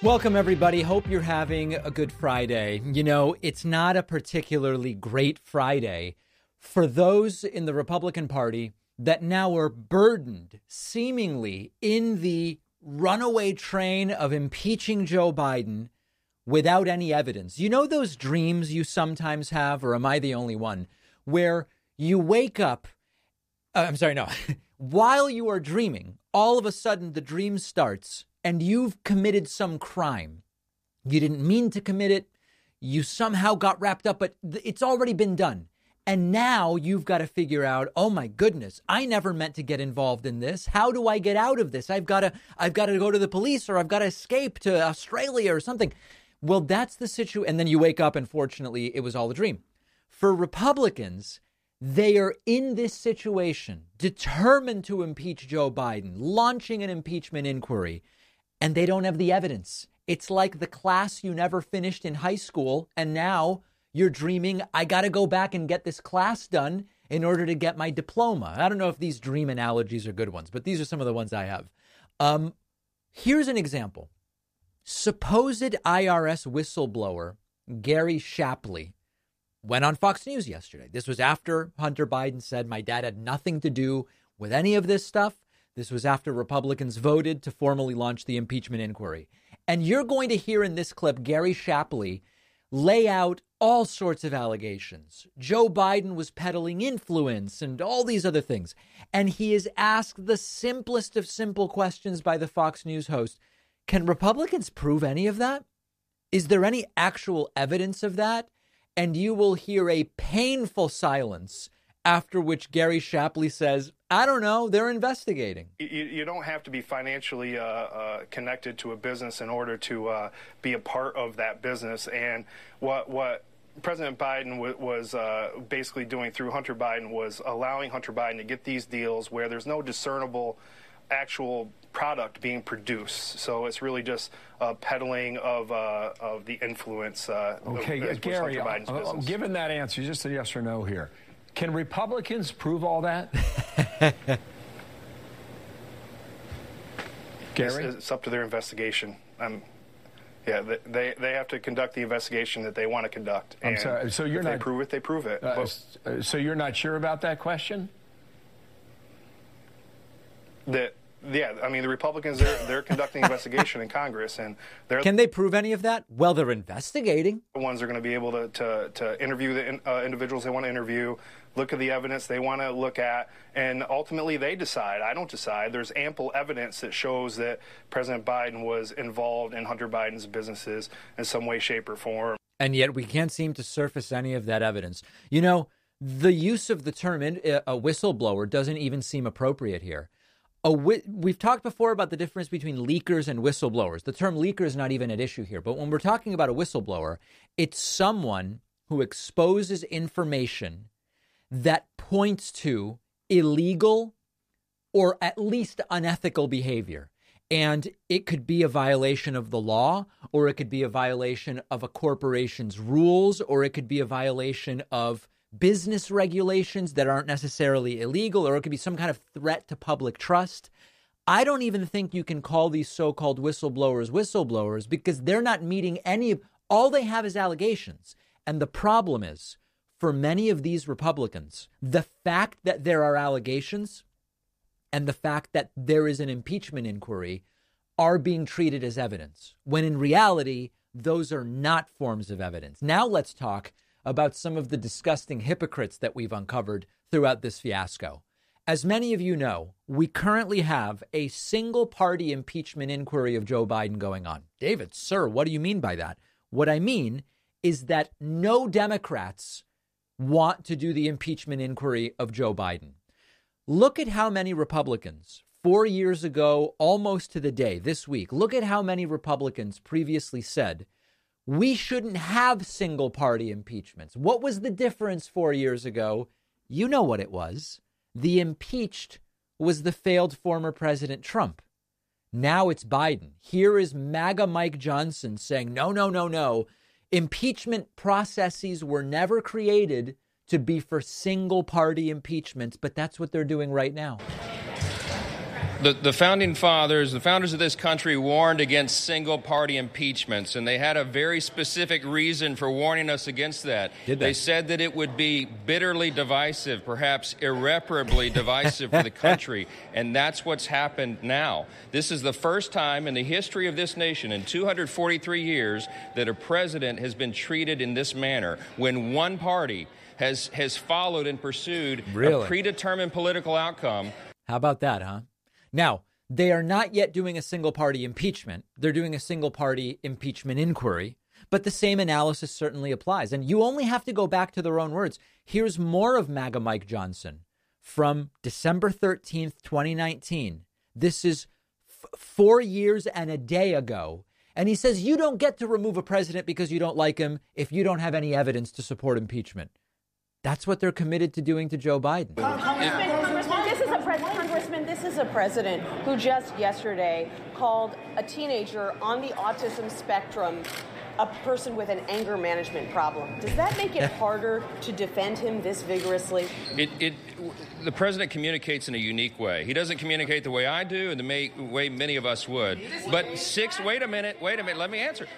Welcome, everybody. Hope you're having a good Friday. You know, it's not a particularly great Friday for those in the Republican Party that now are burdened, seemingly, in the runaway train of impeaching Joe Biden without any evidence. You know those dreams you sometimes have, or am I the only one, where you wake up, while you are dreaming, all of a sudden the dream starts and you've committed some crime. You didn't mean to commit it. You somehow got wrapped up, but it's already been done. And now you've got to figure out, oh, my goodness, I never meant to get involved in this. How do I get out of this? I've got to go to the police, or I've got to escape to Australia or something. Well, that's the situation. And then you wake up and fortunately, it was all a dream. For Republicans, they are in this situation, determined to impeach Joe Biden, launching an impeachment inquiry. And they don't have the evidence. It's like the class you never finished in high school. And now you're dreaming, I got to go back and get this class done in order to get my diploma. I don't know if these dream analogies are good ones, but these are some of the ones I have. Here's an example. Supposed IRS whistleblower Gary Shapley went on Fox News yesterday. This was after Hunter Biden said my dad had nothing to do with any of this stuff. This was after Republicans voted to formally launch the impeachment inquiry. And you're going to hear in this clip Gary Shapley lay out all sorts of allegations. Joe Biden was peddling influence and all these other things. And he is asked the simplest of simple questions by the Fox News host. Can Republicans prove any of that? Is there any actual evidence of that? And you will hear a painful silence, after which Gary Shapley says, I don't know, they're investigating. You don't have to be financially connected to a business in order to be a part of that business. And what President Biden was basically doing through Hunter Biden was allowing Hunter Biden to get these deals where there's no discernible actual product being produced. So it's really just peddling of the influence. Gary, given that answer, just a yes or no here. Can Republicans prove all that? Gary? It's up to their investigation. They have to conduct the investigation that they want to conduct. I'm sorry. So you're if not, they prove it, they prove it. So you're not sure about that question? The Republicans, they're conducting investigation in Congress, and can they prove any of that? Well, they're investigating. The ones are going to be able to interview the individuals they want to interview, look at the evidence they want to look at, and ultimately they decide. I don't decide. There's ample evidence that shows that President Biden was involved in Hunter Biden's businesses in some way, shape, or form. And yet we can't seem to surface any of that evidence. You know, the use of the term a whistleblower doesn't even seem appropriate here. We've talked before about the difference between leakers and whistleblowers. The term leaker is not even at issue here. But when we're talking about a whistleblower, it's someone who exposes information that points to illegal or at least unethical behavior. And it could be a violation of the law, or it could be a violation of a corporation's rules, or it could be a violation of business regulations that aren't necessarily illegal, or it could be some kind of threat to public trust. I don't even think you can call these so-called whistleblowers because they're not meeting any of, all they have is allegations. And the problem is, for many of these Republicans, the fact that there are allegations and the fact that there is an impeachment inquiry are being treated as evidence, when in reality, those are not forms of evidence. Now let's talk about some of the disgusting hypocrites that we've uncovered throughout this fiasco. As many of you know, we currently have a single-party impeachment inquiry of Joe Biden going on. David, sir, what do you mean by that? What I mean is that no Democrats want to do the impeachment inquiry of Joe Biden. Look at how many Republicans 4 years ago, almost to the day, this week, look at how many Republicans previously said, we shouldn't have single party impeachments. What was the difference 4 years ago? You know what it was. The impeached was the failed former President Trump. Now it's Biden. Here is MAGA Mike Johnson saying, no. Impeachment processes were never created to be for single party impeachments, but that's what they're doing right now. The founding fathers, the founders of this country, warned against single-party impeachments, and they had a very specific reason for warning us against that. They said that it would be bitterly divisive, perhaps irreparably divisive for the country, and that's what's happened now. This is the first time in the history of this nation, in 243 years, that a president has been treated in this manner, when one party has followed and pursued a predetermined political outcome. How about that, huh? Now, they are not yet doing a single-party impeachment. They're doing a single-party impeachment inquiry, but the same analysis certainly applies. And you only have to go back to their own words. Here's more of MAGA Mike Johnson from December 13th, 2019. This is 4 years and a day ago. And he says, you don't get to remove a president because you don't like him if you don't have any evidence to support impeachment. That's what they're committed to doing to Joe Biden. Congressman, this is a president who just yesterday called a teenager on the autism spectrum a person with an anger management problem. Does that make it harder to defend him this vigorously? The president communicates in a unique way. He doesn't communicate the way I do and the way many of us would. But wait a minute, let me answer.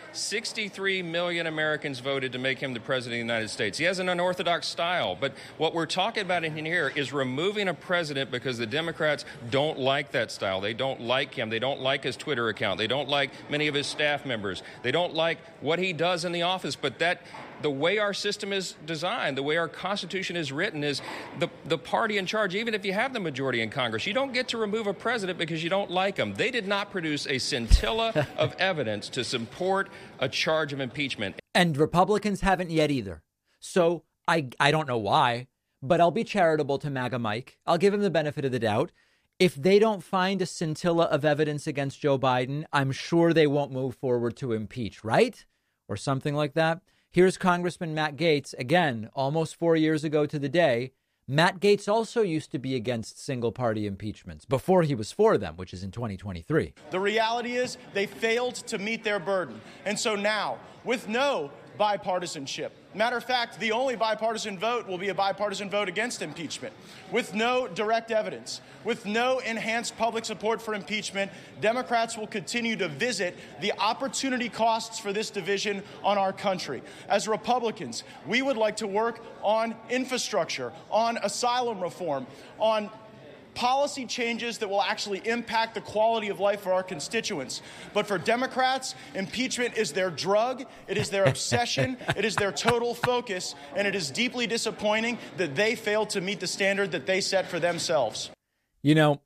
63 million Americans voted to make him the president of the United States. He has an unorthodox style, but what we're talking about in here is removing a president because the Democrats don't like that style. They don't like him. They don't like his Twitter account. They don't like many of his staff members. They don't like what he does in the office, but the way our system is designed, the way our Constitution is written, is the party in charge. Even if you have the majority in Congress, you don't get to remove a president because you don't like him. They did not produce a scintilla of evidence to support a charge of impeachment. And Republicans haven't yet either. So I don't know why, but I'll be charitable to MAGA Mike. I'll give him the benefit of the doubt. If they don't find a scintilla of evidence against Joe Biden, I'm sure they won't move forward to impeach, right? Or something like that. Here's Congressman Matt Gaetz, again, almost 4 years ago to the day. Matt Gaetz also used to be against single-party impeachments before he was for them, which is in 2023. The reality is they failed to meet their burden. And so now, with no bipartisanship, matter of fact, the only bipartisan vote will be a bipartisan vote against impeachment. With no direct evidence, with no enhanced public support for impeachment, Democrats will continue to visit the opportunity costs for this division on our country. As Republicans, we would like to work on infrastructure, on asylum reform, on policy changes that will actually impact the quality of life for our constituents. But for Democrats, impeachment is their drug, it is their obsession, it is their total focus, and it is deeply disappointing that they failed to meet the standard that they set for themselves. You know,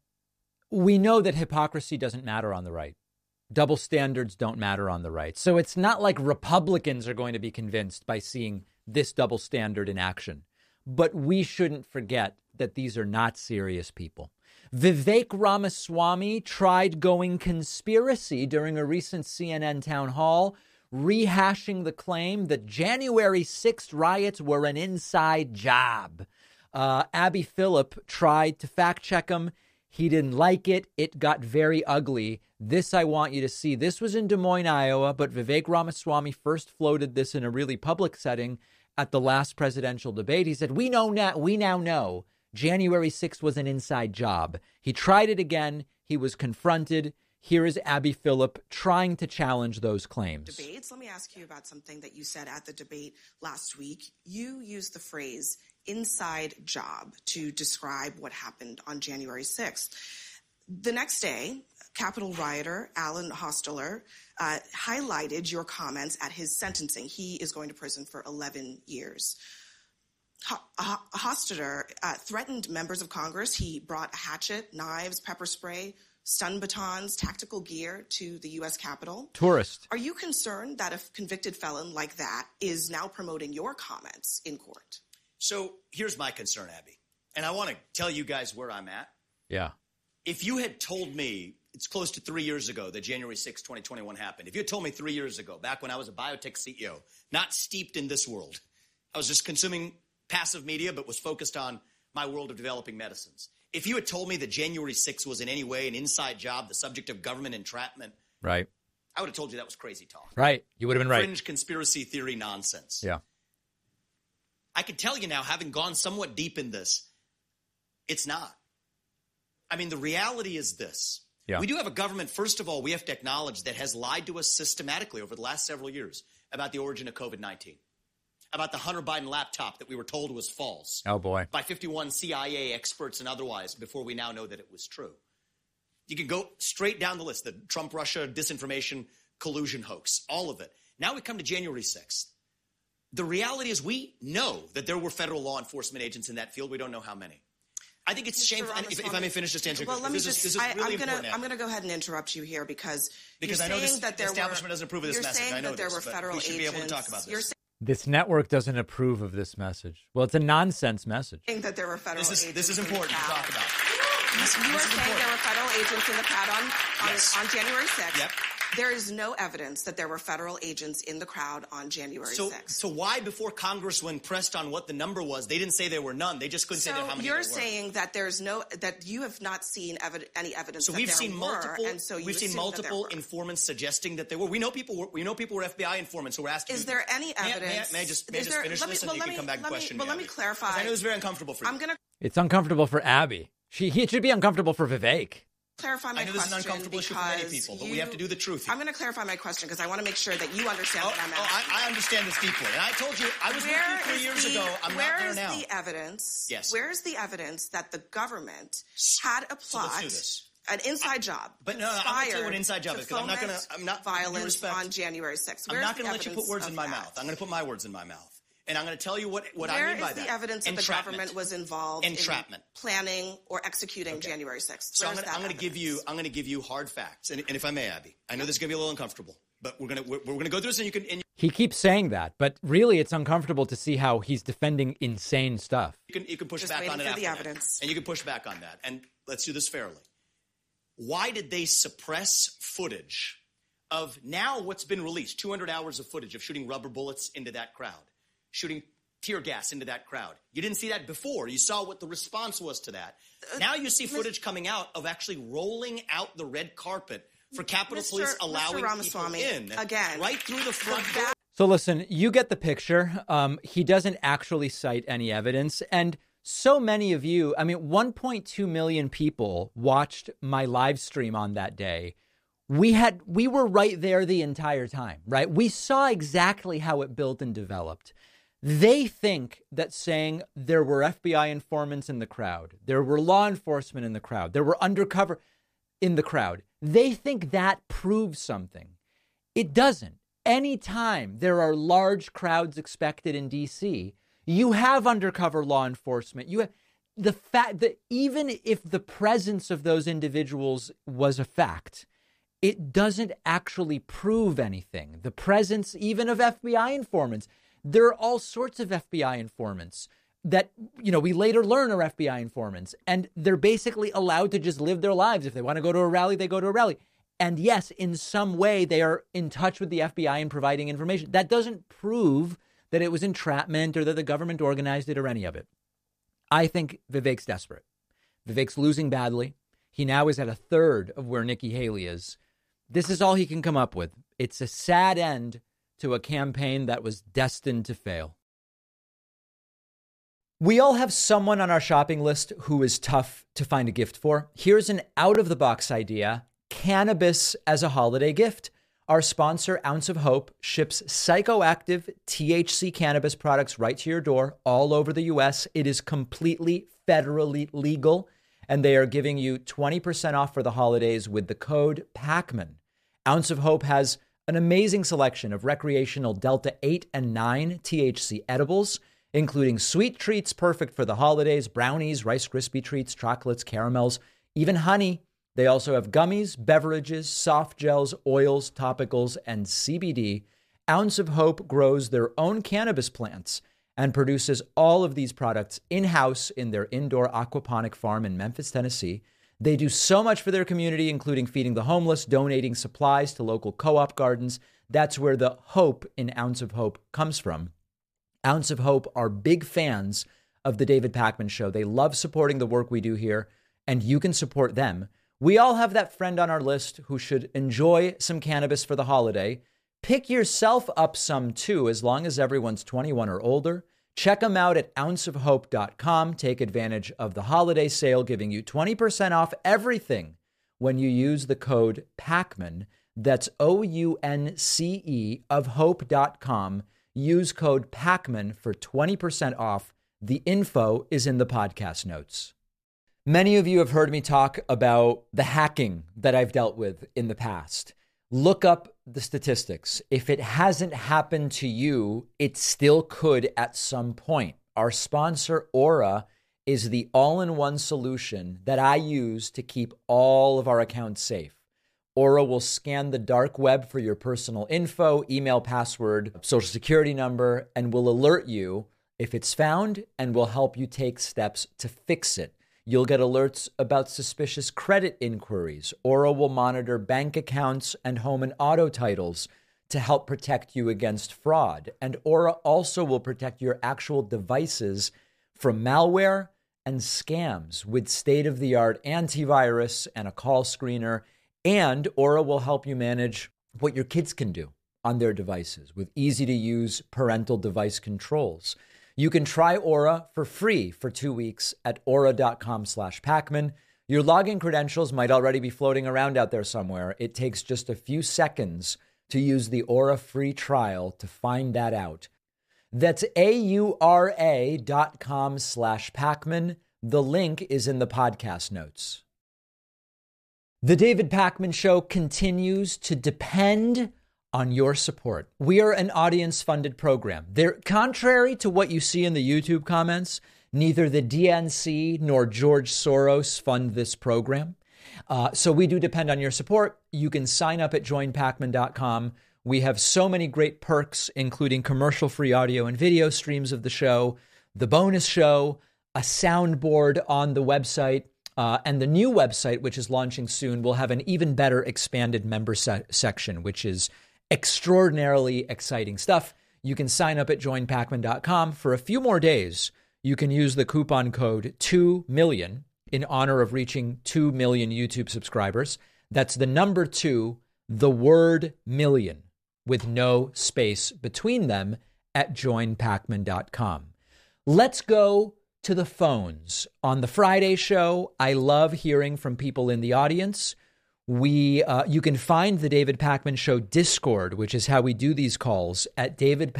we know that hypocrisy doesn't matter on the right. Double standards don't matter on the right. So it's not like Republicans are going to be convinced by seeing this double standard in action. But we shouldn't forget that these are not serious people. Vivek Ramaswamy tried going conspiracy during a recent CNN town hall, rehashing the claim that January 6th riots were an inside job. Abby Phillip tried to fact check him. He didn't like it. It got very ugly. This I want you to see. This was in Des Moines, Iowa, but Vivek Ramaswamy first floated this in a really public setting at the last presidential debate. He said, we now know January 6th was an inside job. He tried it again. He was confronted. Here is Abby Phillip trying to challenge those claims. Debates. Let me ask you about something that you said at the debate last week. You used the phrase inside job to describe what happened on January 6th. The next day, Capitol rioter Alan Hostetter highlighted your comments at his sentencing. He is going to prison for 11 years. Hostetter threatened members of Congress. He brought a hatchet, knives, pepper spray, stun batons, tactical gear to the U.S. Capitol. Tourist. Are you concerned that a convicted felon like that is now promoting your comments in court? So here's my concern, Abby. And I want to tell you guys where I'm at. Yeah. If you had told me it's close to 3 years ago that January 6, 2021 happened, if you had told me 3 years ago, back when I was a biotech CEO, not steeped in this world, I was just consuming passive media but was focused on my world of developing medicines. If you had told me that January 6th was in any way an inside job, the subject of government entrapment, right, I would have told you that was crazy talk. Right. You would have been right. Fringe conspiracy theory nonsense. Yeah. I can tell you now, having gone somewhat deep in this, it's not. I mean, the reality is this. Yeah. We do have a government, first of all, we have to acknowledge that has lied to us systematically over the last several years about the origin of COVID-19, about the Hunter Biden laptop that we were told was false. Oh, boy. By 51 CIA experts and otherwise before we now know that it was true. You can go straight down the list, the Trump-Russia disinformation collusion hoax, all of it. Now we come to January 6th. The reality is we know that there were federal law enforcement agents in that field. We don't know how many. I think it's shameful. If I may finish just answering. Well, let me this is really important. I'm going to go ahead and interrupt you here because I know this establishment doesn't approve of this message. I know there were federal agents. We should be able to talk about this. This network doesn't approve of this message. Well, it's a nonsense message. Saying that there were federal agents. This is important to talk about. You are saying there were federal agents in the crowd on January 6th. Yep. There is no evidence that there were federal agents in the crowd on January 6th. So why, before Congress, when pressed on what the number was, they didn't say there were none. They just couldn't say how many there were. So you're saying that that you have not seen any evidence that there were. We've seen multiple informants suggesting that there were. We know people were FBI informants who were asked to Is there any evidence? May I just finish this and you can come back and question me? Let me clarify. I know it's very uncomfortable for you. It's uncomfortable for Abby. It should be uncomfortable for Vivek. Clarify my question. I know this is an uncomfortable issue for many people, but we have to do the truth here. I'm going to clarify my question because I want to make sure that you understand what I'm asking. I understand this deeply. And I told you, I was with you 3 years ago. I'm not there now. Where is the evidence? Yes. Where is the evidence that the government had a plot, an inside job, but no, I'm going to tell you what an inside job is because I'm not violence on January 6th. I'm not going to let you put words in my mouth. I'm going to put my words in my mouth. And I'm going to tell you what I mean by that. Where is the evidence that the government was involved in planning or executing January 6th? So I'm going to give you hard facts. And if I may, Abby, I know this is going to be a little uncomfortable, but we're going to go through this and you can. He keeps saying that, but really it's uncomfortable to see how he's defending insane stuff. You can push back on it after that. And you can push back on that. And let's do this fairly. Why did they suppress footage of now what's been released, 200 hours of footage of shooting rubber bullets into that crowd? Shooting tear gas into that crowd. You didn't see that before. You saw what the response was to that. Now you see footage coming out of actually rolling out the red carpet for Capitol Police allowing people in. Again, right through the front door. So listen, you get the picture. He doesn't actually cite any evidence. And so many of you, 1.2 million people watched my live stream on that day. We were right there the entire time, right? We saw exactly how it built and developed. They think that saying there were FBI informants in the crowd, there were law enforcement in the crowd, there were undercover in the crowd, they think that proves something. It doesn't. Anytime there are large crowds expected in D.C., you have undercover law enforcement. You have the fact that even if the presence of those individuals was a fact, it doesn't actually prove anything. The presence even of FBI informants. There are all sorts of FBI informants that, we later learn are FBI informants, and they're basically allowed to just live their lives. If they want to go to a rally, they go to a rally. And yes, in some way, they are in touch with the FBI and providing information. That doesn't prove that it was entrapment or that the government organized it or any of it. I think Vivek's desperate. Vivek's losing badly. He now is at a third of where Nikki Haley is. This is all he can come up with. It's a sad end to a campaign that was destined to fail. We all have someone on our shopping list who is tough to find a gift for. Here's an out-of-the-box idea: cannabis as a holiday gift. Our sponsor, Ounce of Hope, ships psychoactive THC cannabis products right to your door all over the U.S. It is completely federally legal, and they are giving you 20% off for the holidays with the code PACMAN. Ounce of Hope has an amazing selection of recreational Delta 8 and 9 THC edibles, including sweet treats perfect for the holidays, brownies, Rice Krispie treats, chocolates, caramels, even honey. They also have gummies, beverages, soft gels, oils, topicals, and CBD. Ounce of Hope grows their own cannabis plants and produces all of these products in-house in their indoor aquaponic farm in Memphis, Tennessee. They do so much for their community, including feeding the homeless, donating supplies to local co-op gardens. That's where the hope in Ounce of Hope comes from. Ounce of Hope are big fans of the David Pakman Show. They love supporting the work we do here, and you can support them. We all have that friend on our list who should enjoy some cannabis for the holiday. Pick yourself up some too, as long as everyone's 21 or older. Check them out at ounceofhope.com. Take advantage of the holiday sale, giving you 20% off everything when you use the code PACMAN. That's OUNCE of hope.com. Use code PACMAN for 20% off. The info is in the podcast notes. Many of you have heard me talk about the hacking that I've dealt with in the past. Look up the statistics. If it hasn't happened to you, it still could at some point. Our sponsor, Aura, is the all-in-one solution that I use to keep all of our accounts safe. Aura will scan the dark web for your personal info, email, password, social security number, and will alert you if it's found and will help you take steps to fix it. You'll get alerts about suspicious credit inquiries. Aura will monitor bank accounts and home and auto titles to help protect you against fraud. And Aura also will protect your actual devices from malware and scams with state-of-the-art antivirus and a call screener. And Aura will help you manage what your kids can do on their devices with easy-to-use parental device controls. You can try Aura for free for 2 weeks at aura.com/Pacman. Your login credentials might already be floating around out there somewhere. It takes just a few seconds to use the Aura free trial to find that out. That's AURA.com/Pacman. The link is in the podcast notes. The David Pakman Show continues to depend on your support. We are an audience-funded program. Contrary to what you see in the YouTube comments, neither the DNC nor George Soros fund this program. So we do depend on your support. You can sign up at joinpacman.com. We have so many great perks, including commercial-free audio and video streams of the show, the bonus show, a soundboard on the website, and the new website, which is launching soon, will have an even better expanded member section, which is extraordinarily exciting stuff. You can sign up at joinpacman.com. For a few more days, you can use the coupon code 2million in honor of reaching 2 million YouTube subscribers. That's the number 2, the word million, with no space between them at joinpacman.com. Let's go to the phones. On the Friday show, I love hearing from people in the audience. You can find the David Pakman Show Discord, which is how we do these calls, at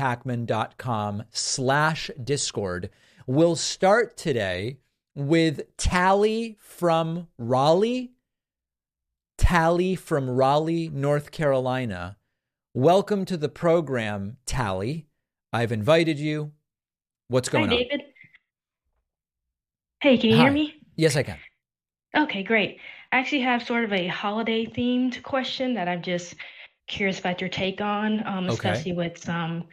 davidpakman.com/Discord. We'll start today with Tally from Raleigh. Tally from Raleigh, North Carolina. Welcome to the program, Tally. I've invited you. What's going on? Hi, David. Hey, can you hear me? Yes, I can. Okay, great. I actually have sort of a holiday-themed question that I'm just curious about your take on, especially with some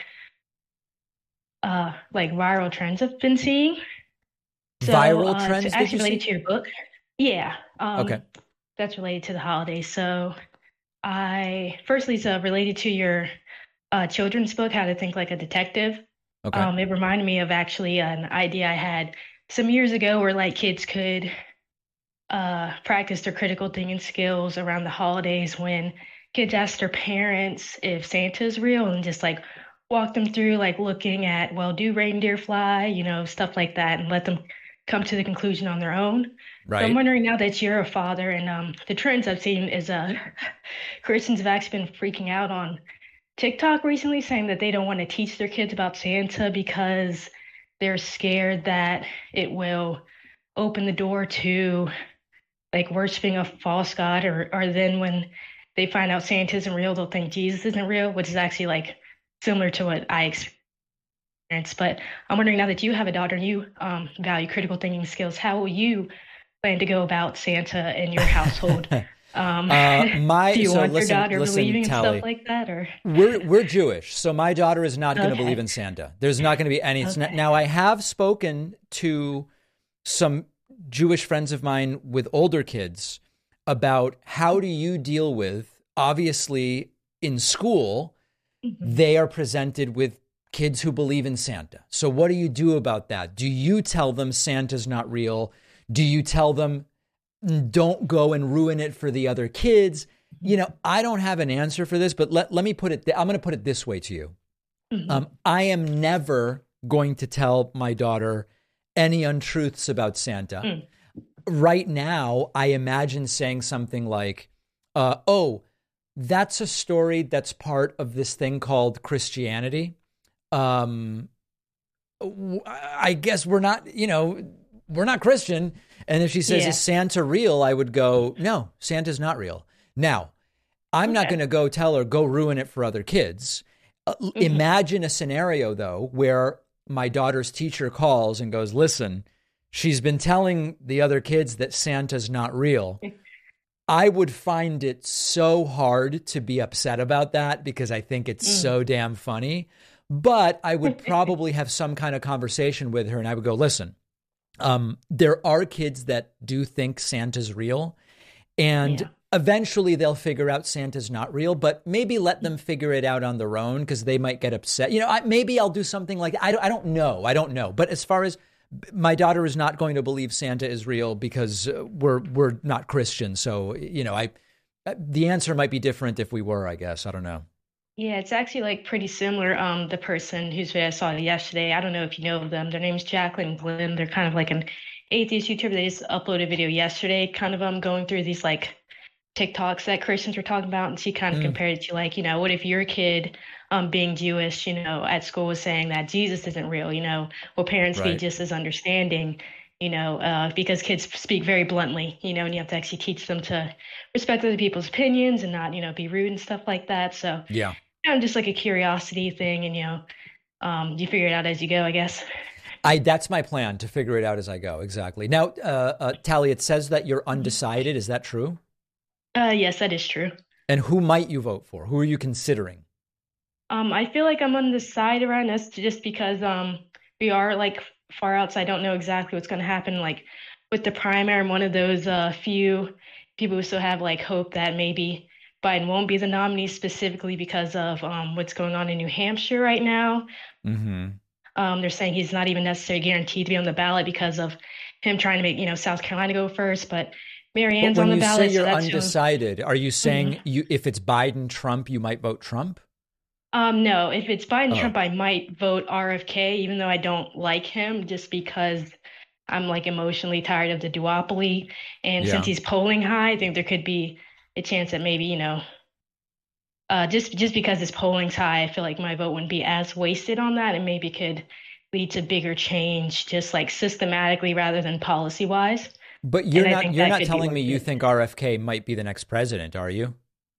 like viral trends I've been seeing. So, viral trends? So actually related to your book. Yeah. Okay. That's related to the holidays. So firstly, it's related to your children's book, How to Think Like a Detective. Okay. It reminded me of actually an idea I had some years ago where like kids could practice their critical thinking skills around the holidays when kids ask their parents if Santa's real and just like walk them through like looking at, well, do reindeer fly, stuff like that, and let them come to the conclusion on their own. Right. So I'm wondering now that you're a father and the trends I've seen is Christians have actually been freaking out on TikTok recently saying that they don't want to teach their kids about Santa because they're scared that it will open the door to like worshiping a false god, or then when they find out Santa isn't real, they'll think Jesus isn't real, which is actually like similar to what I experienced. But I'm wondering now that you have a daughter and you value critical thinking skills, how will you plan to go about Santa in your household? Do you want your daughter believing in stuff like that, or we're Jewish, so my daughter is not going to believe in Santa. There's not going to be any. Okay. Now, I have spoken to some Jewish friends of mine with older kids about how do you deal with, obviously in school, they are presented with kids who believe in Santa. So what do you do about that? Do you tell them Santa's not real? Do you tell them don't go and ruin it for the other kids? I don't have an answer for this, but let me put it, I'm going to put it this way to you. I am never going to tell my daughter any untruths about Santa. Right now, I imagine saying something like, oh, that's a story that's part of this thing called Christianity. I guess we're not Christian. And if she says, is Santa real? I would go, no, Santa's not real. Now, I'm not going to go tell her, go ruin it for other kids. Imagine a scenario, though, where my daughter's teacher calls and goes, listen, she's been telling the other kids that Santa's not real. I would find it so hard to be upset about that because I think it's so damn funny. But I would probably have some kind of conversation with her and I would go, listen, there are kids that do think Santa's real and eventually they'll figure out Santa's not real, but maybe let them figure it out on their own because they might get upset. Maybe I'll do something like that. I don't know. But as far as my daughter is not going to believe Santa is real because we're not Christian. So, the answer might be different if we were, I guess. I don't know. Yeah, it's actually like pretty similar. The person whose video I saw yesterday, I don't know if you know them. Their name's Jacqueline Glynn. They're kind of like an atheist YouTuber. They just uploaded a video yesterday, kind of going through these like TikToks that Christians were talking about. And she kind of compared it to like, what if your kid being Jewish, at school was saying that Jesus isn't real, will parents be just as understanding, because kids speak very bluntly, and you have to actually teach them to respect other people's opinions and not, be rude and stuff like that. So just like a curiosity thing and, you figure it out as you go, I guess. That's my plan, to figure it out as I go. Exactly. Now, Tally, it says that you're undecided. Is that true? Yes, that is true. And who might you vote for? Who are you considering? I feel like I'm on the side around us just because we are like far out, so I don't know exactly what's going to happen. Like with the primary, I'm one of those few people who still have like hope that maybe Biden won't be the nominee specifically because of what's going on in New Hampshire right now. They're saying he's not even necessarily guaranteed to be on the ballot because of him trying to make South Carolina go first, but Marianne's on the ballot. When you say you're undecided, are you saying if it's Biden, Trump, you might vote Trump? No, if it's Biden, Trump, I might vote RFK, even though I don't like him, just because I'm like emotionally tired of the duopoly. And since he's polling high, I think there could be a chance that maybe, just because his polling's high, I feel like my vote wouldn't be as wasted on that and maybe could lead to bigger change just like systematically rather than policy wise. But you're not telling me you think RFK might be the next president, are you?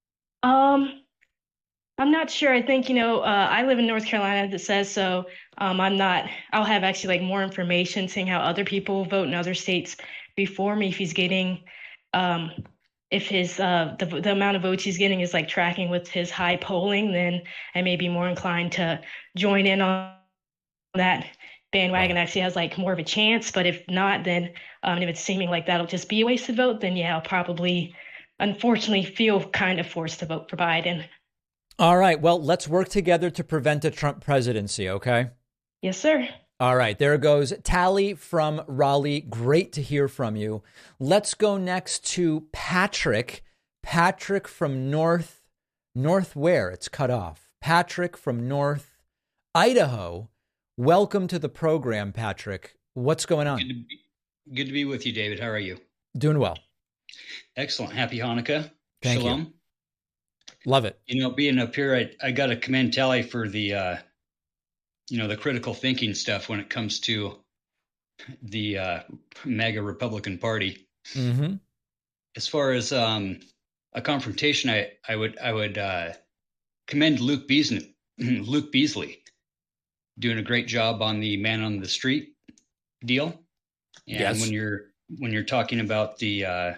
I'm not sure. I think, I live in North Carolina, as it says, so I'll have actually like more information seeing how other people vote in other states before me. If he's getting, if his, the amount of votes he's getting is like tracking with his high polling, then I may be more inclined to join in on that bandwagon. Actually has like more of a chance. But if not, then if it's seeming like that'll just be a wasted vote, then I'll probably, unfortunately, feel kind of forced to vote for Biden. All right. Well, let's work together to prevent a Trump presidency, okay? Yes, sir. All right. There goes Tally from Raleigh. Great to hear from you. Let's go next to Patrick. Patrick from North where? It's cut off. Patrick from North Idaho. Welcome to the program, Patrick. What's going on? Good to be with you, David. How are you? Doing well. Excellent. Happy Hanukkah. Thank Shalom. You. Love it. Being up here, I got to commend Tally for the, the critical thinking stuff when it comes to the MAGA Republican Party. Mm-hmm. As far as a confrontation, I would commend Luke Beasley, doing a great job on the man on the street deal. And yes. when you're talking about the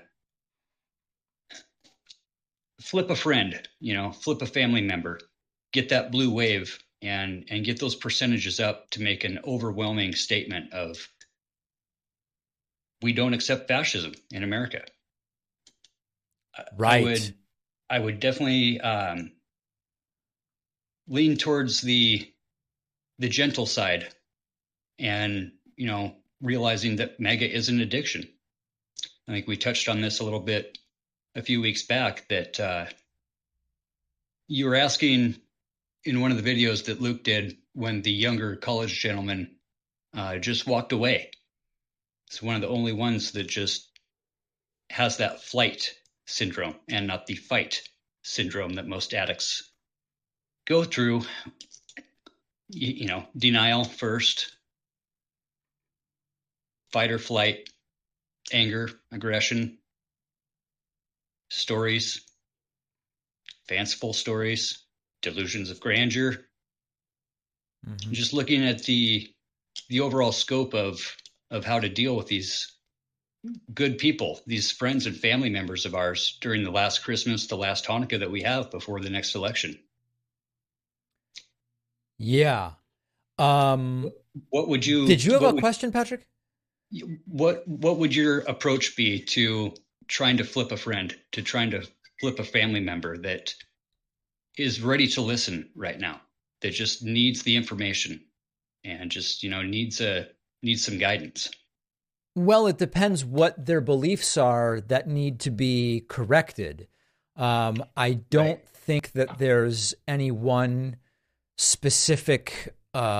flip a friend, flip a family member, get that blue wave and get those percentages up to make an overwhelming statement of we don't accept fascism in America. Right. I would definitely lean towards the gentle side and, realizing that MAGA is an addiction. I think we touched on this a little bit a few weeks back that you were asking in one of the videos that Luke did when the younger college gentleman just walked away. It's one of the only ones that just has that flight syndrome and not the fight syndrome that most addicts go through. You know, denial first, fight or flight, anger, aggression, stories, fanciful stories, delusions of grandeur. Mm-hmm. Just looking at the overall scope of how to deal with these good people, these friends and family members of ours during the last Christmas, the last Hanukkah that we have before the next election. Yeah. What would you? Did you have a question, Patrick? What would your approach be to trying to flip a friend, to trying to flip a family member that is ready to listen right now, that just needs the information and just, needs some guidance? Well, it depends what their beliefs are that need to be corrected. I don't think that there's any one specific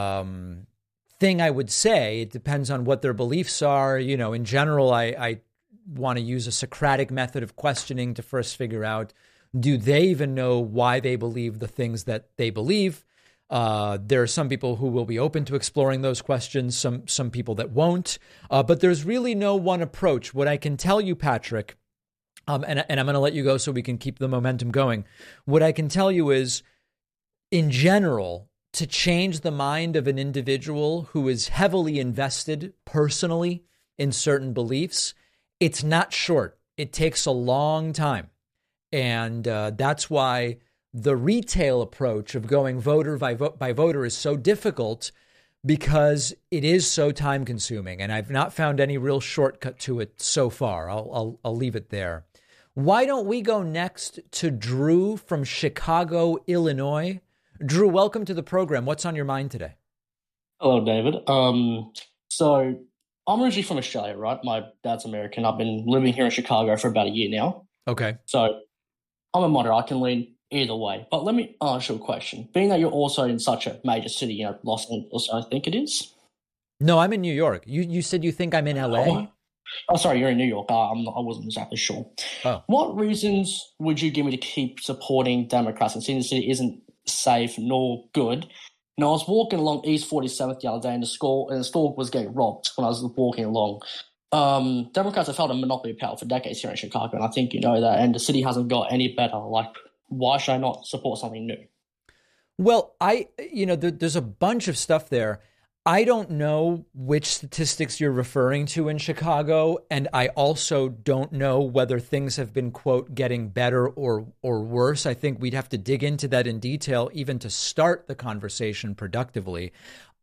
thing I would say. It depends on what their beliefs are. In general, I want to use a Socratic method of questioning to first figure out, do they even know why they believe the things that they believe? There are some people who will be open to exploring those questions, some people that won't. But there's really no one approach. What I can tell you, Patrick, and I'm going to let you go so we can keep the momentum going. What I can tell you is, in general, to change the mind of an individual who is heavily invested personally in certain beliefs, it's not short. It takes a long time. And that's why the retail approach of going voter by voter is so difficult, because it is so time consuming. And I've not found any real shortcut to it so far. I'll leave it there. Why don't we go next to Drew from Chicago, Illinois? Drew, welcome to the program. What's on your mind today? Hello, David. So I'm originally from Australia, right? My dad's American. I've been living here in Chicago for about a year now. Okay. So I'm a moderate. I can lean either way. But let me ask you a question. Being that you're also in such a major city, Los Angeles, I think it is. No, I'm in New York. You said you think I'm in LA? Oh, sorry, you're in New York. I wasn't exactly sure. Oh. What reasons would you give me to keep supporting Democrats and seeing the city isn't safe nor good? I was walking along East 47th the other day, and the store was getting robbed when I was walking along. Democrats have held a monopoly of power for decades here in Chicago, and I think you know that, and the city hasn't got any better. Why should I not support something new? Well, there's a bunch of stuff there. I don't know which statistics you're referring to in Chicago, and I also don't know whether things have been, quote, getting better or worse. I think we'd have to dig into that in detail even to start the conversation productively.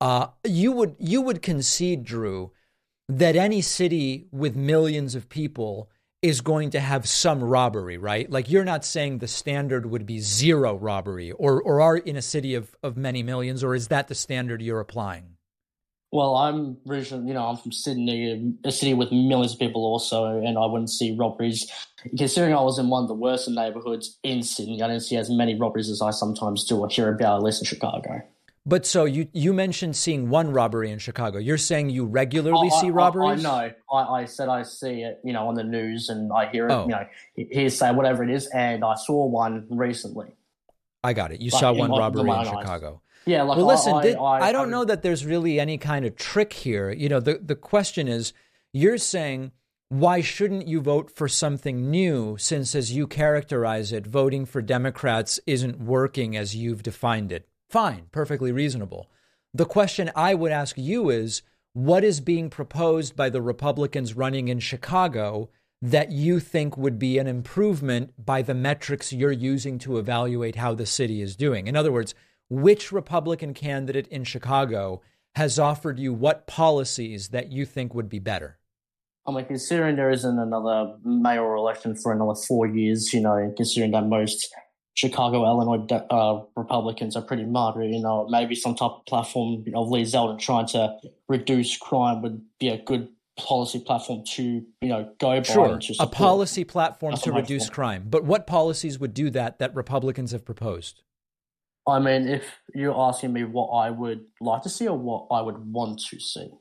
You would concede, Drew, that any city with millions of people is going to have some robbery, right? Like, you're not saying the standard would be zero robbery or are in a city of many millions, or is that the standard you're applying? Well, I'm originally, I'm from Sydney, a city with millions of people also, and I wouldn't see robberies. Considering I was in one of the worst neighborhoods in Sydney, I didn't see as many robberies as I sometimes do or hear about, at least in Chicago. But so you mentioned seeing one robbery in Chicago. You're saying you regularly see robberies? I know. I said I see it, on the news, and I hear it, hearsay, whatever it is, and I saw one recently. I got it. You saw one robbery in Chicago. Yeah, well, listen, I don't know that there's really any kind of trick here. The question is, you're saying, why shouldn't you vote for something new, since, as you characterize it, voting for Democrats isn't working as you've defined it? Fine, perfectly reasonable. The question I would ask you is, what is being proposed by the Republicans running in Chicago that you think would be an improvement by the metrics you're using to evaluate how the city is doing? In other words, which Republican candidate in Chicago has offered you what policies that you think would be better? Considering there isn't another mayoral election for another 4 years, and considering that most Chicago, Illinois Republicans are pretty moderate, maybe some type of platform, Lee Zeldin trying to reduce crime would be a good policy platform to, go by. Sure, a policy platform to reduce crime. But what policies would do that Republicans have proposed? I mean, if you're asking me what I would like to see or what I would want to see.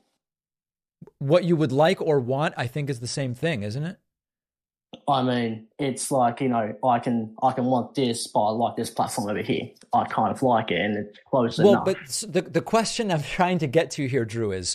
What you would like or want, I think, is the same thing, isn't it? I mean, it's like, I can want this, but I like this platform over here. I kind of like it, and it's close enough. Well, but the question I'm trying to get to here, Drew, is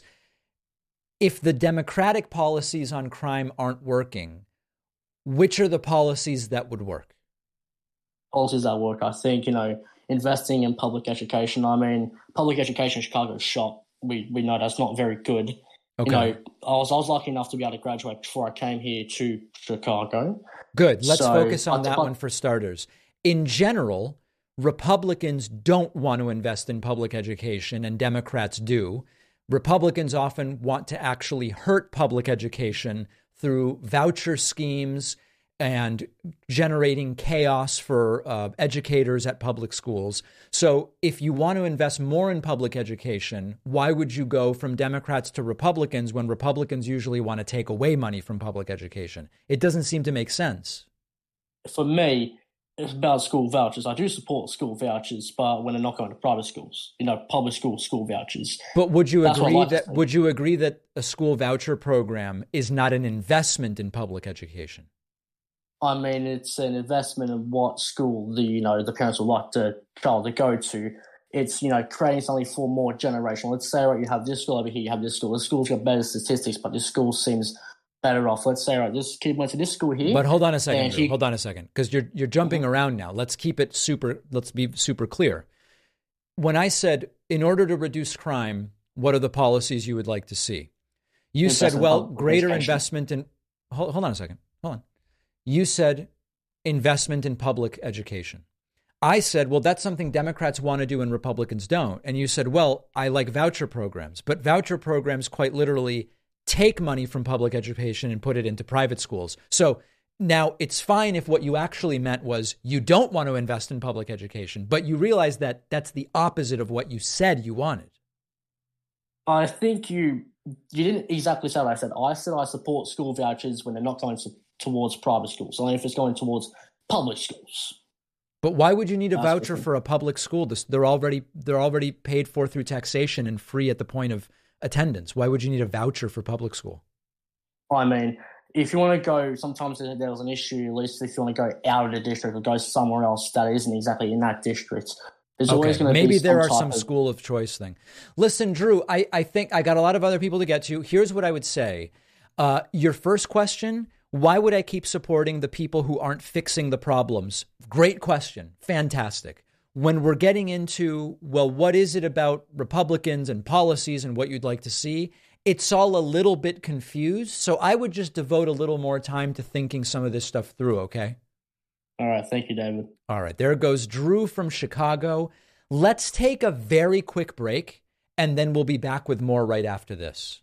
if the Democratic policies on crime aren't working, which are the policies that would work? Policies that work, I think, investing in public education. I mean, public education in Chicago is shot. We know that's not very good. Okay. I was lucky enough to be able to graduate before I came here to Chicago. Good. Let's focus on that one for starters. In general, Republicans don't want to invest in public education, and Democrats do. Republicans often want to actually hurt public education through voucher schemes and generating chaos for educators at public schools. So if you want to invest more in public education, why would you go from Democrats to Republicans when Republicans usually want to take away money from public education? It doesn't seem to make sense. For me, it's about school vouchers. I do support school vouchers, but when they're not going to private schools, public school vouchers. But would you agree that a school voucher program is not an investment in public education? I mean, it's an investment in what school the parents would like the child to go to. It's, creating something for more generational. Let's say, right, you have this school over here, you have this school. The school's got better statistics, but this school seems better off. Let's say, right, this kid went to this school here. But hold on a second, Drew. Hold on a second, because you're jumping around now. Let's be super clear. When I said, in order to reduce crime, what are the policies you would like to see? You said, well, greater investment in... Hold on a second. Hold on. You said investment in public education. I said, well, that's something Democrats want to do and Republicans don't. And you said, well, I like voucher programs. But voucher programs quite literally take money from public education and put it into private schools. So now it's fine if what you actually meant was you don't want to invest in public education, but you realize that that's the opposite of what you said you wanted. I think you didn't exactly say what I said. I said I support school vouchers when they're not going towards private schools, only if it's going towards public schools. But why would you need a voucher for a public school? They're already paid for through taxation and free at the point of attendance. Why would you need a voucher for public school? I mean, if you want to go, sometimes there's an issue, at least if you want to go out of the district or go somewhere else that isn't exactly in that district. There's always going to be maybe there are some school of choice thing. Listen, Drew, I think I got a lot of other people to get to. Here's what I would say. Your first question, why would I keep supporting the people who aren't fixing the problems? Great question. Fantastic. When we're getting into, well, what is it about Republicans and policies and what you'd like to see? It's all a little bit confused. So I would just devote a little more time to thinking some of this stuff through, okay? All right. Thank you, David. All right. There goes Drew from Chicago. Let's take a very quick break, and then we'll be back with more right after this.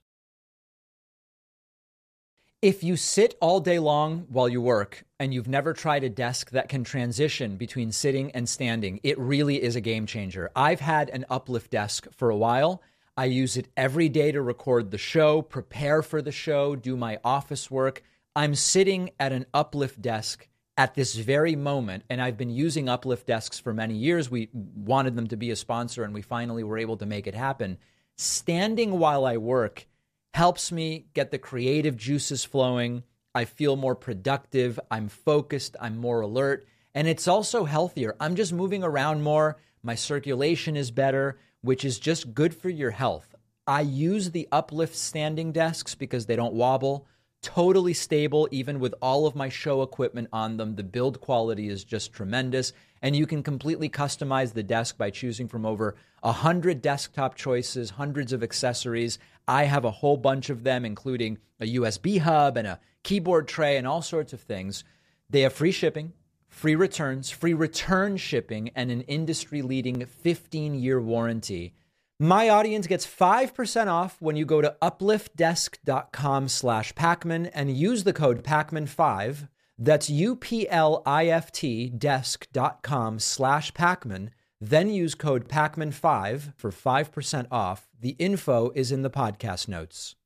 If you sit all day long while you work and you've never tried a desk that can transition between sitting and standing, it really is a game changer. I've had an Uplift desk for a while. I use it every day to record the show, prepare for the show, do my office work. I'm sitting at an Uplift desk at this very moment, and I've been using Uplift desks for many years. We wanted them to be a sponsor, and we finally were able to make it happen. Standing while I work helps me get the creative juices flowing. I feel more productive. I'm focused. I'm more alert. And it's also healthier. I'm just moving around more. My circulation is better, which is just good for your health. I use the Uplift standing desks because they don't wobble. Totally stable, even with all of my show equipment on them. The build quality is just tremendous. And you can completely customize the desk by choosing from over 100 desktop choices, hundreds of accessories. I have a whole bunch of them, including a USB hub and a keyboard tray and all sorts of things. They have free shipping, free returns, free return shipping, and an industry-leading 15-year warranty. My audience gets 5% off when you go to upliftdesk.com/Pakman and use the code Pakman5. That's UPLIFT desk.com/Pakman. Then use code Pakman5 for 5% off. The info is in the podcast notes.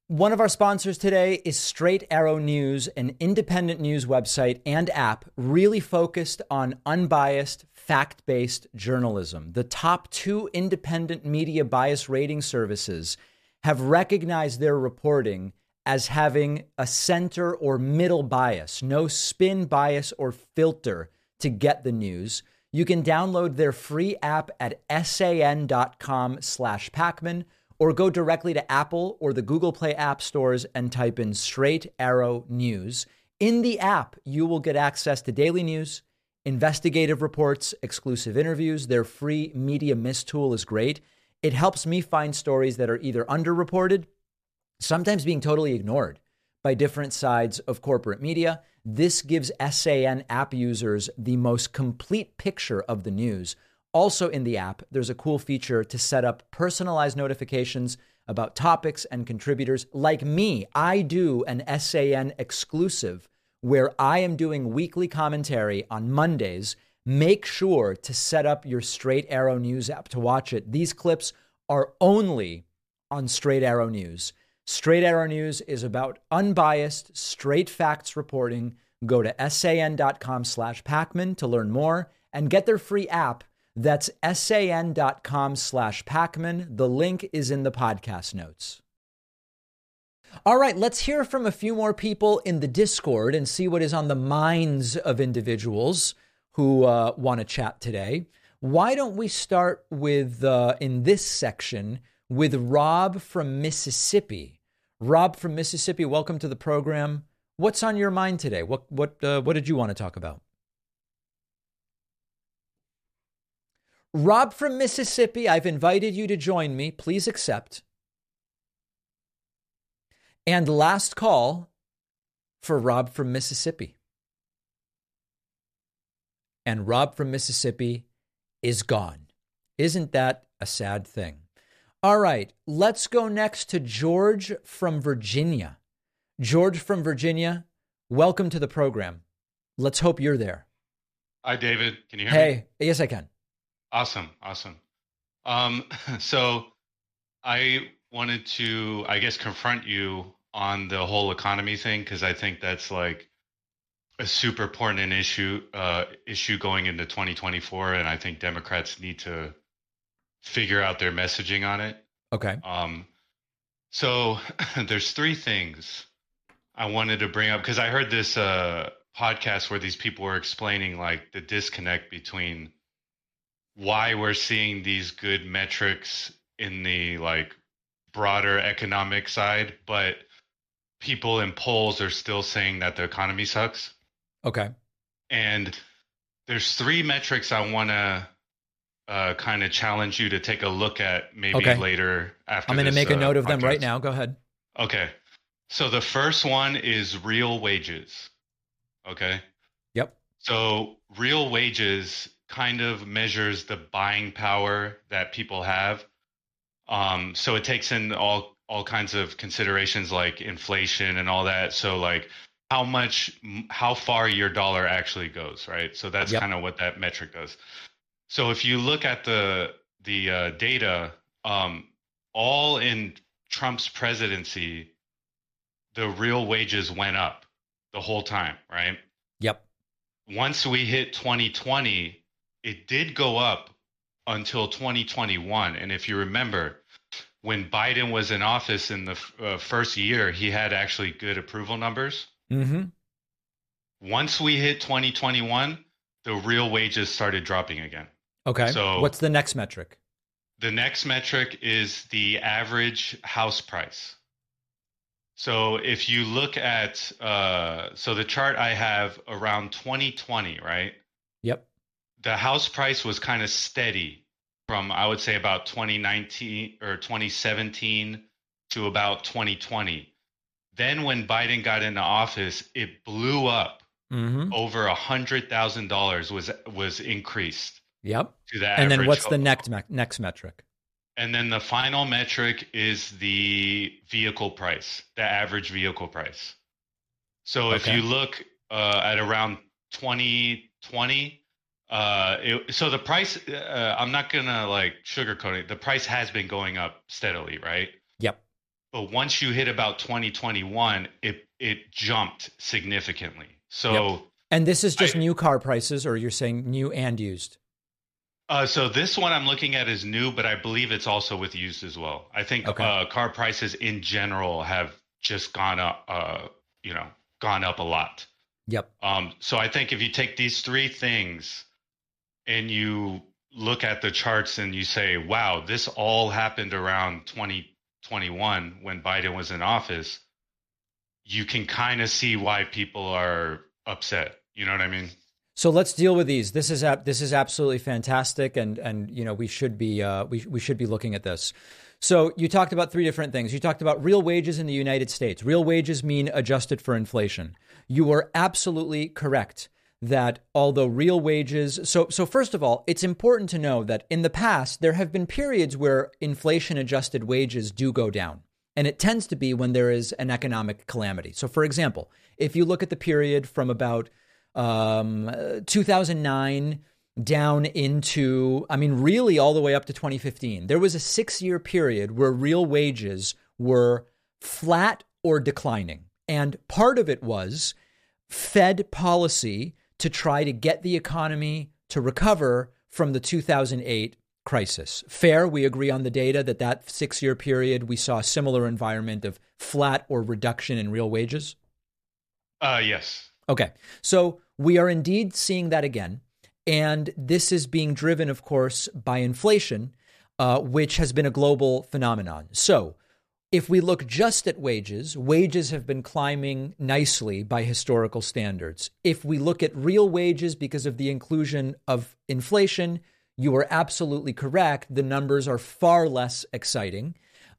One of our sponsors today is Straight Arrow News, an independent news website and app really focused on unbiased, fact-based journalism. The top 2 independent media bias rating services have recognized their reporting as having a center or middle bias, no spin, bias, or filter to get the news. You can download their free app at san.com/Pacman, or go directly to Apple or the Google Play app stores and type in Straight Arrow News. In the app, you will get access to daily news, investigative reports, exclusive interviews. Their free media mist tool is great. It helps me find stories that are either underreported, sometimes being totally ignored by different sides of corporate media. This gives SAN app users the most complete picture of the news. Also in the app, there's a cool feature to set up personalized notifications about topics and contributors. Like me, I do an SAN exclusive where I am doing weekly commentary on Mondays. Make sure to set up your Straight Arrow News app to watch it. These clips are only on Straight Arrow News. Straight Arrow News is about unbiased, straight facts reporting. Go to san.com/Pacman to learn more and get their free app. That's san.com/Pacman. The link is in the podcast notes. All right, let's hear from a few more people in the Discord and see what is on the minds of individuals who want to chat today. Why don't we start with, in this section, with Rob from Mississippi. Rob from Mississippi, welcome to the program. What's on your mind today? What did you want to talk about? Rob from Mississippi, I've invited you to join me. Please accept. And last call for Rob from Mississippi. And Rob from Mississippi is gone. Isn't that a sad thing? All right, let's go next to George from Virginia. George from Virginia, welcome to the program. Let's hope you're there. Hi, David. Can you hear me? Hey, yes, I can. Awesome. So I wanted to, confront you on the whole economy thing, because I think that's like a super important issue going into 2024, and I think Democrats need to figure out their messaging on it. Okay. So there's 3 things I wanted to bring up, because I heard this podcast where these people were explaining like the disconnect between why we're seeing these good metrics in the like broader economic side, but people in polls are still saying that the economy sucks. Okay. And there's 3 metrics I want to kind of challenge you to take a look at maybe later after I'm going to make a note of them right now. Go ahead. Okay. So the first one is real wages. Okay. Yep. So real wages kind of measures the buying power that people have. So it takes in all kinds of considerations like inflation and all that. So like how far your dollar actually goes, right? So that's kind of what that metric does. So if you look at the data, all in Trump's presidency, the real wages went up the whole time, right? Yep. Once we hit 2020, it did go up until 2021. And if you remember, when Biden was in office in the first year, he had actually good approval numbers. Mm-hmm. Once we hit 2021, the real wages started dropping again. Okay. So what's the next metric? The next metric is the average house price. So if you look at, so the chart I have around 2020, right? Yep. The house price was kind of steady from, I would say, about 2019 or 2017 to about 2020. Then when Biden got into office, it blew up. Mm-hmm. Over $100,000 was increased. Yep. To the and then average what's the next metric? And then the final metric is the vehicle price, the average vehicle price. So if you look at around 2020, so the price, I'm not going to like sugarcoat it. The price has been going up steadily, right? Yep. But once you hit about 2021, it jumped significantly. So, and this is just new car prices, or you're saying new and used? So this one I'm looking at is new, but I believe it's also with used as well. I think car prices in general have just gone up, gone up a lot. Yep. So I think if you take these three things and you look at the charts and you say, wow, this all happened around 2021 when Biden was in office, you can kind of see why people are upset. You know what I mean? So let's deal with these. This is absolutely fantastic, and we should be we should be looking at this. So you talked about three different things. You talked about real wages in the United States. Real wages mean adjusted for inflation. You are absolutely correct that although real wages, so first of all, it's important to know that in the past there have been periods where inflation adjusted wages do go down. And it tends to be when there is an economic calamity. So for example, if you look at the period from about 2009 down into, really all the way up to 2015, there was a 6-year period where real wages were flat or declining. And part of it was Fed policy to try to get the economy to recover from the 2008 crisis. Fair, we agree on the data that 6-year period, we saw a similar environment of flat or reduction in real wages? Yes. Okay. So we are indeed seeing that again. And this is being driven, of course, by inflation, which has been a global phenomenon. So if we look just at wages, wages have been climbing nicely by historical standards. If we look at real wages because of the inclusion of inflation, you are absolutely correct. The numbers are far less exciting.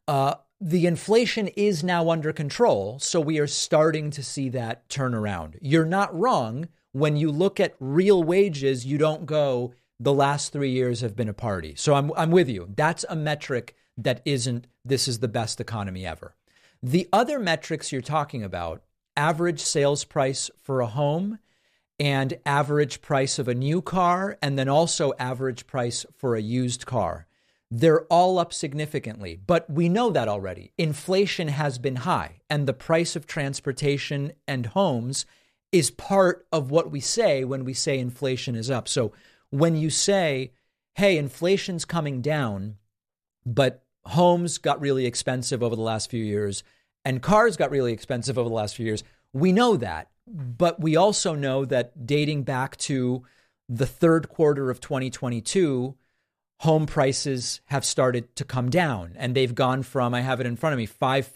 The inflation is now under control, so we are starting to see that turn around. You're not wrong. When you look at real wages, you don't go, the last 3 years have been a party. So I'm with you. That's a metric that isn't, this is the best economy ever. The other metrics you're talking about, average sales price for a home and average price of a new car, and then also average price for a used car, they're all up significantly. But we know that already. Inflation has been high, and the price of transportation and homes is part of what we say when we say inflation is up. So when you say, hey, inflation's coming down, but homes got really expensive over the last few years and cars got really expensive over the last few years, we know that. But we also know that dating back to the third quarter of 2022, home prices have started to come down, and they've gone from, I have it in front of me,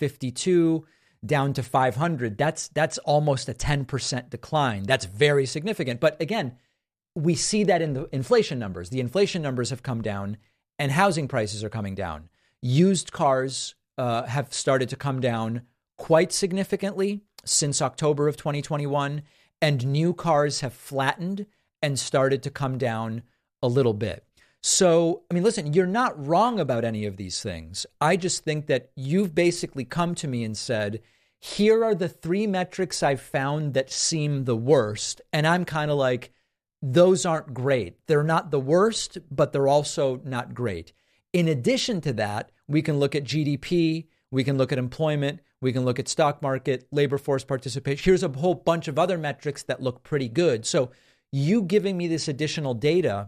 552 down to 500. That's almost a 10% decline. That's very significant. But again, we see that in the inflation numbers. The inflation numbers have come down and housing prices are coming down. Used cars have started to come down quite significantly since October of 2021, and new cars have flattened and started to come down a little bit. So, listen, you're not wrong about any of these things. I just think that you've basically come to me and said, here are the three metrics I've found that seem the worst. And I'm kind of like, those aren't great. They're not the worst, but they're also not great. In addition to that, we can look at GDP, we can look at employment, we can look at stock market, labor force participation. Here's a whole bunch of other metrics that look pretty good. So you giving me this additional data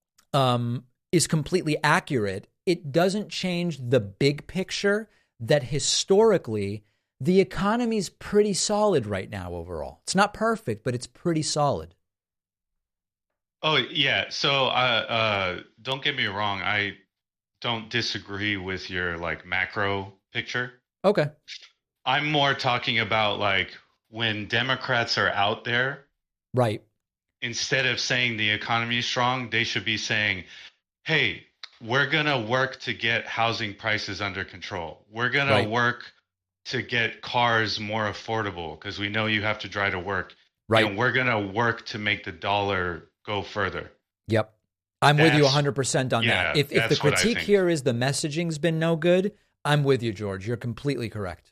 is completely accurate. It doesn't change the big picture that historically the economy's pretty solid right now overall. It's not perfect, but it's pretty solid. Oh, yeah. So don't get me wrong. I don't disagree with your macro picture. Okay. I'm more talking about when Democrats are out there. Right. Instead of saying the economy is strong, they should be saying, hey, we're going to work to get housing prices under control. We're going to work to get cars more affordable because we know you have to drive to work. Right. And we're going to work to make the dollar go further. Yep. I'm with you 100% on that. If the critique here is the messaging's been no good, I'm with you, George. You're completely correct.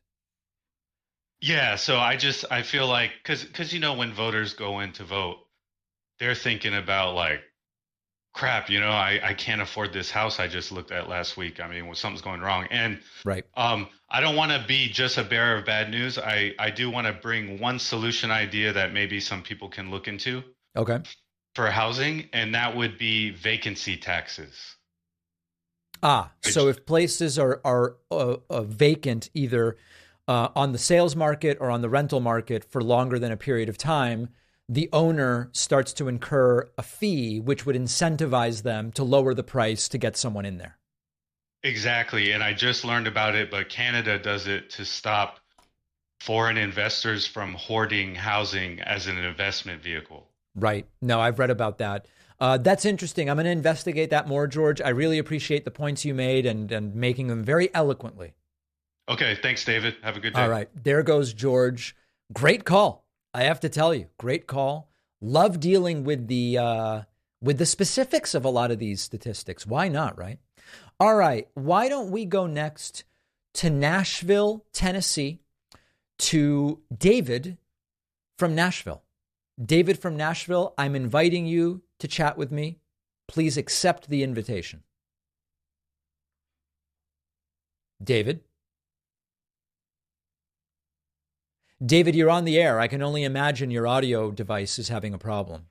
Yeah. So I feel like, because when voters go in to vote, they're thinking about crap, I can't afford this house I just looked at last week. I mean, something's going wrong. And right. I don't want to be just a bearer of bad news. I do want to bring one solution idea that maybe some people can look into. Okay. For housing, and that would be vacancy taxes. So if places are vacant either on the sales market or on the rental market for longer than a period of time, the owner starts to incur a fee, which would incentivize them to lower the price to get someone in there. Exactly. And I just learned about it, but Canada does it to stop foreign investors from hoarding housing as an investment vehicle. Right. No, I've read about that. That's interesting. I'm going to investigate that more, George. I really appreciate the points you made and making them very eloquently. Okay. Thanks, David. Have a good day. All right. There goes George. Great call. I have to tell you, great call. Love dealing with the specifics of a lot of these statistics. Why not, right? All right. Why don't we go next to Nashville, Tennessee, to David from Nashville. David from Nashville, I'm inviting you to chat with me. Please accept the invitation. David? David, you're on the air. I can only imagine your audio device is having a problem.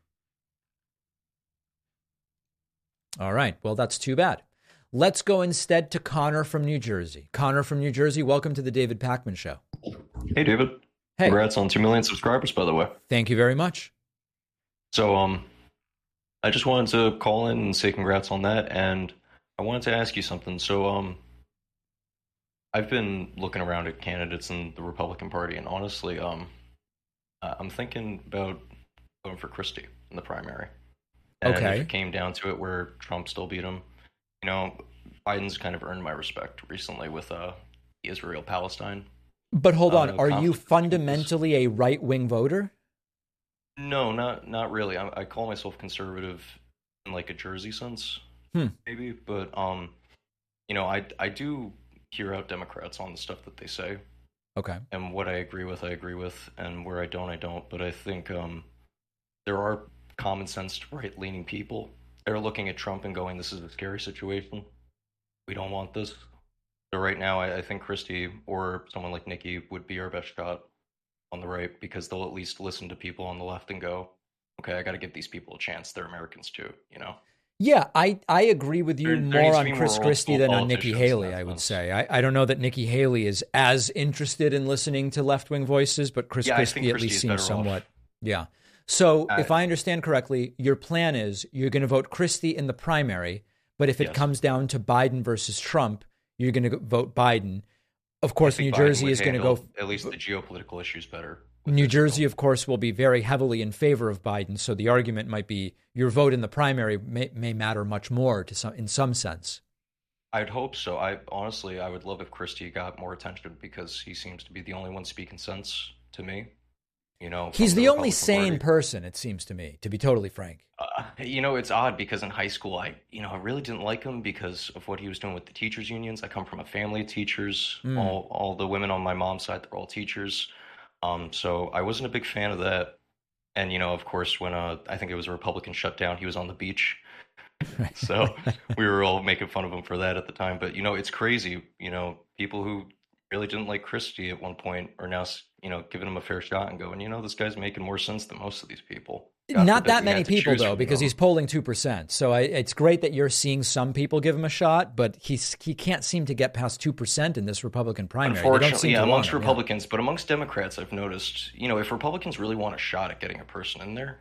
All right. Well, that's too bad. Let's go instead to Connor from New Jersey. Connor from New Jersey, welcome to the David Pakman Show. Hey, David. Hey. Congrats on 2 million subscribers, by the way. Thank you very much. So, I just wanted to call in and say congrats on that, and I wanted to ask you something. So, I've been looking around at candidates in the Republican Party, and honestly, I'm thinking about voting for Christie in the primary. And okay. If it came down to it where Trump still beat him, Biden's kind of earned my respect recently with Israel-Palestine. But hold on, are you fundamentally a right-wing voter? No, not really. I call myself conservative in like a Jersey sense, maybe. But I do hear out Democrats on the stuff that they say. Okay. And what I agree with, and where I don't. But I think there are common sense right-leaning people. They're looking at Trump and going, "This is a scary situation. We don't want this." So right now, I think Christie or someone like Nikki would be our best shot on the right, because they'll at least listen to people on the left and go, "Okay, I got to give these people a chance. They're Americans too, Yeah, I agree with you more on Chris Christie than on Nikki Haley, I would say. I don't know that Nikki Haley is as interested in listening to left-wing voices, but Chris Christie at least seems somewhat. Yeah. So if I understand correctly, your plan is you're going to vote Christie in the primary, but if it comes down to Biden versus Trump, you're going to vote Biden. Of course, New Jersey is going to go at least the geopolitical issues better. New Jersey, of course, will be very heavily in favor of Biden. So the argument might be your vote in the primary may matter much more in some sense. I'd hope so. I would love if Christie got more attention, because he seems to be the only one speaking sense to me. He's the only sane person, it seems to me, to be totally frank. It's odd, because in high school, I really didn't like him because of what he was doing with the teachers' unions. I come from a family of teachers. All the women on my mom's side, they're all teachers. So I wasn't a big fan of that. And, of course, when I think it was a Republican shutdown, he was on the beach. So we were all making fun of him for that at the time. But, it's crazy. People who really didn't like Christie at one point are now, giving him a fair shot and going, this guy's making more sense than most of these people. Not that many people, though, because he's polling 2%. So it's great that you're seeing some people give him a shot, but he can't seem to get past 2% in this Republican primary. Unfortunately, amongst Republicans, but amongst Democrats, I've noticed, if Republicans really want a shot at getting a person in there,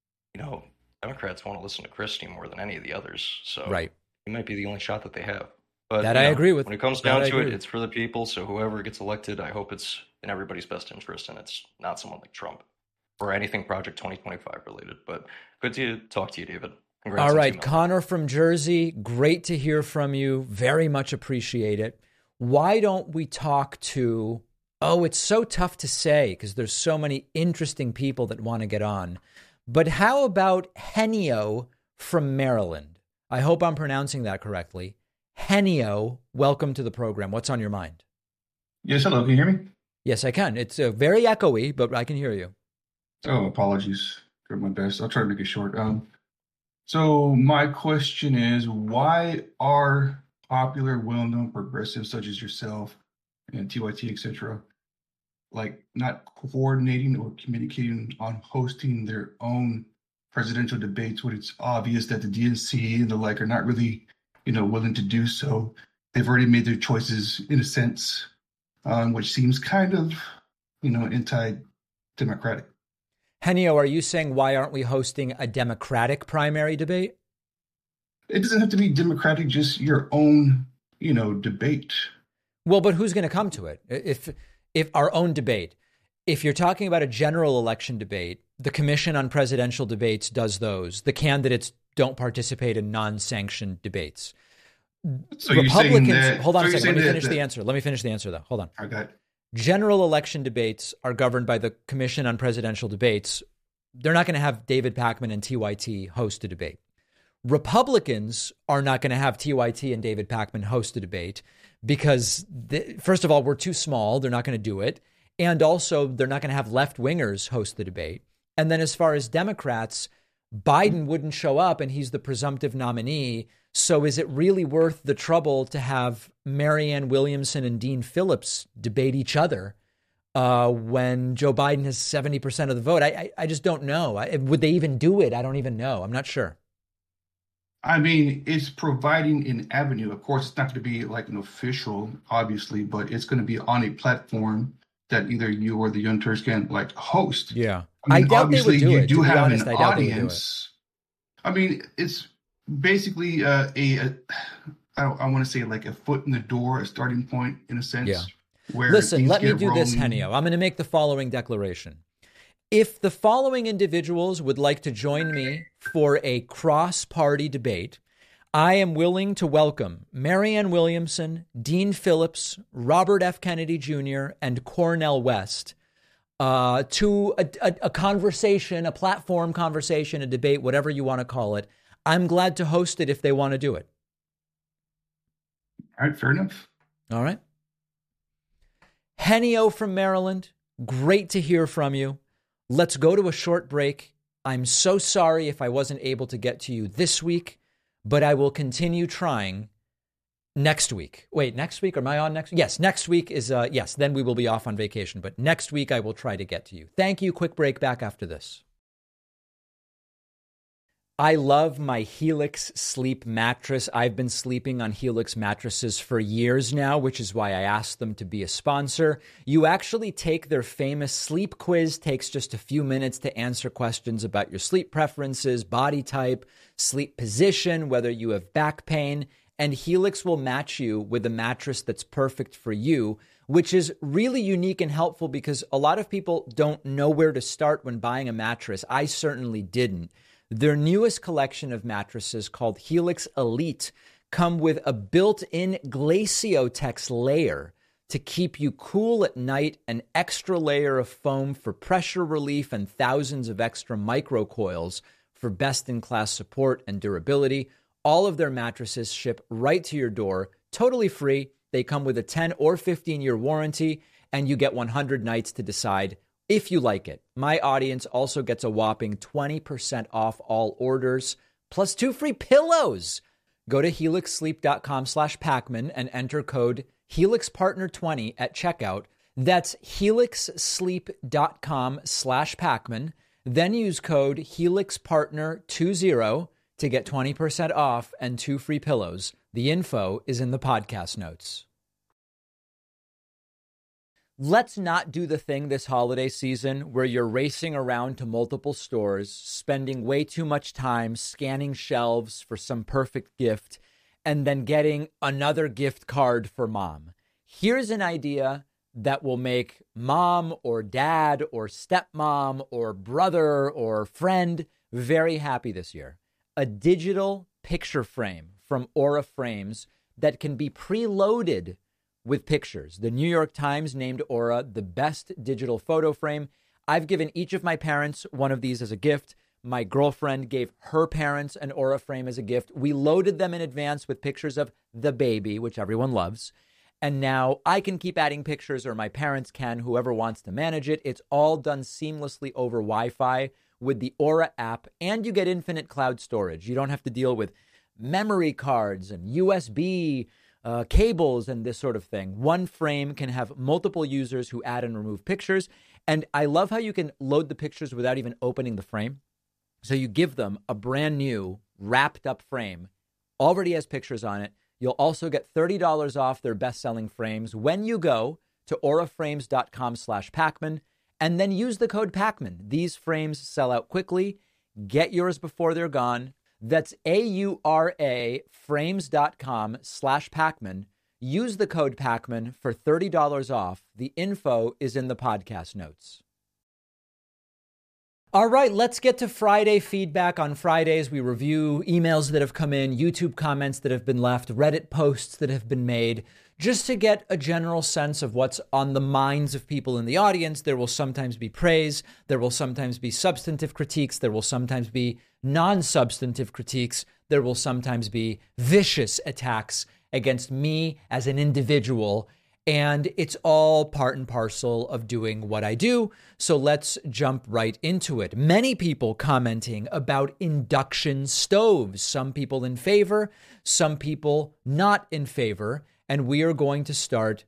Democrats want to listen to Christie more than any of the others. So he might be the only shot that they have. But I agree with. When it comes down to it, it's for the people. So whoever gets elected, I hope it's in everybody's best interest, and it's not someone like Trump or anything Project 2025 related. But good to talk to you, David. Congrats. All right, Connor from Jersey, great to hear from you. Very much appreciate it. Why don't we talk to, it's so tough to say because there's so many interesting people that want to get on. But how about Henio from Maryland? I hope I'm pronouncing that correctly. Henio, welcome to the program. What's on your mind? Yes, hello. Can you hear me? Yes, I can. It's very echoey, but I can hear you. Oh, apologies. Doing my best. I'll try to make it short. So my question is, why are popular, well-known progressives such as yourself and TYT, etc., like not coordinating or communicating on hosting their own presidential debates when it's obvious that the DNC and the like are not really, willing to do so? They've already made their choices in a sense, which seems kind of, anti-democratic. Henio, are you saying why aren't we hosting a Democratic primary debate? It doesn't have to be Democratic, just your own, debate. Well, but who's going to come to it? If our own debate, if you're talking about a general election debate, the Commission on Presidential Debates does those. The candidates don't participate in non-sanctioned debates. So Republicans, hold on a second. Let me finish the answer, though. Hold on. I got it. General election debates are governed by the Commission on Presidential Debates. They're not going to have David Pakman and TYT host a debate. Republicans are not going to have TYT and David Pakman host a debate because, first of all, we're too small. They're not going to do it. And also, they're not going to have left-wingers host the debate. And then as far as Democrats, Biden wouldn't show up and he's the presumptive nominee. So is it really worth the trouble to have Marianne Williamson and Dean Phillips debate each other when Joe Biden has 70% of the vote? I just don't know. Would they even do it? I don't even know. I'm not sure. I mean, it's providing an avenue. Of course, it's not going to be like an official, obviously, but it's going to be on a platform that either you or the Young Turks can like host. Yeah. I doubt obviously they would do you it. do To be have honest, an I doubt they would do it. audience. I mean, it's basically I want to say like a foot in the door, a starting point in a sense. Yeah. Where listen, let me do rolling. this, Henio. I'm going to make the following declaration. If the following individuals would like to join me for a cross-party debate, I am willing to welcome Marianne Williamson, Dean Phillips, Robert F. Kennedy Jr., and Cornel West to a conversation, a platform conversation, a debate, whatever you want to call it. I'm glad to host it if they want to do it. All right, fair enough. All right. Henio from Maryland, great to hear from you. Let's go to a short break. I'm so sorry if I wasn't able to get to you this week, but I will continue trying next week. Wait, next week? Am I on next? Yes, next week is, yes, then we will be off on vacation, but next week I will try to get to you. Thank you. Quick break, back after this. I love my Helix Sleep mattress. I've been sleeping on Helix mattresses for years now, which is why I asked them to be a sponsor. You actually take their famous sleep quiz, takes just a few minutes to answer questions about your sleep preferences, body type, sleep position, whether you have back pain, and Helix will match you with a mattress that's perfect for you, which is really unique and helpful because a lot of people don't know where to start when buying a mattress. I certainly didn't. Their newest collection of mattresses, called Helix Elite, come with a built-in Glaciotex layer to keep you cool at night, an extra layer of foam for pressure relief, and thousands of extra microcoils for best-in-class support and durability. All of their mattresses ship right to your door, totally free. They come with a 10 or 15-year warranty, and you get 100 nights to decide if you like it. My audience also gets a whopping 20% off all orders, plus 2 free pillows. Go to helixsleep.com/Pacman and enter code HelixPartner20 at checkout. That's helixsleep.com/Pacman. Then use code HelixPartner20 to get 20% off and 2 free pillows. The info is in the podcast notes. Let's not do the thing this holiday season where you're racing around to multiple stores, spending way too much time scanning shelves for some perfect gift, and then getting another gift card for mom. Here's an idea that will make mom or dad or stepmom or brother or friend very happy this year. A digital picture frame from Aura Frames that can be preloaded with pictures. The New York Times named Aura the best digital photo frame. I've given each of my parents one of these as a gift. My girlfriend gave her parents an Aura frame as a gift. We loaded them in advance with pictures of the baby, which everyone loves. And now I can keep adding pictures, or my parents can, whoever wants to manage it. It's all done seamlessly over Wi-Fi with the Aura app, and you get infinite cloud storage. You don't have to deal with memory cards and USB cables and this sort of thing. One frame can have multiple users who add and remove pictures. And I love how you can load the pictures without even opening the frame. So you give them a brand new wrapped up frame, already has pictures on it. You'll also get $30 off their best-selling frames when you go to auraframes.com/Pakman and then use the code Pakman. These frames sell out quickly. Get yours before they're gone. That's AURA frames.com/Pakman. Use the code Pakman for $30 off. The info is in the podcast notes. All right, let's get to Friday feedback. On Fridays, we review emails that have come in, YouTube comments that have been left, Reddit posts that have been made, just to get a general sense of what's on the minds of people in the audience. There will sometimes be praise. There will sometimes be substantive critiques. There will sometimes be non-substantive critiques. There will sometimes be vicious attacks against me as an individual. And it's all part and parcel of doing what I do. So let's jump right into it. Many people commenting about induction stoves. Some people in favor, some people not in favor. And we are going to start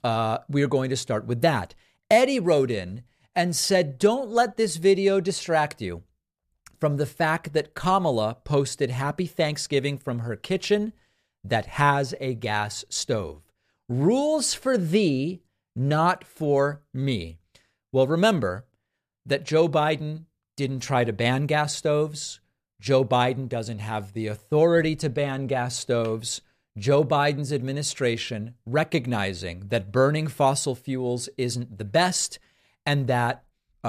with that. Eddie wrote in and said, don't let this video distract you from the fact that Kamala posted Happy Thanksgiving from her kitchen that has a gas stove. Rules for thee, not for me. Well, remember that Joe Biden didn't try to ban gas stoves. Joe Biden doesn't have the authority to ban gas stoves. Joe Biden's administration recognizing that burning fossil fuels isn't the best and that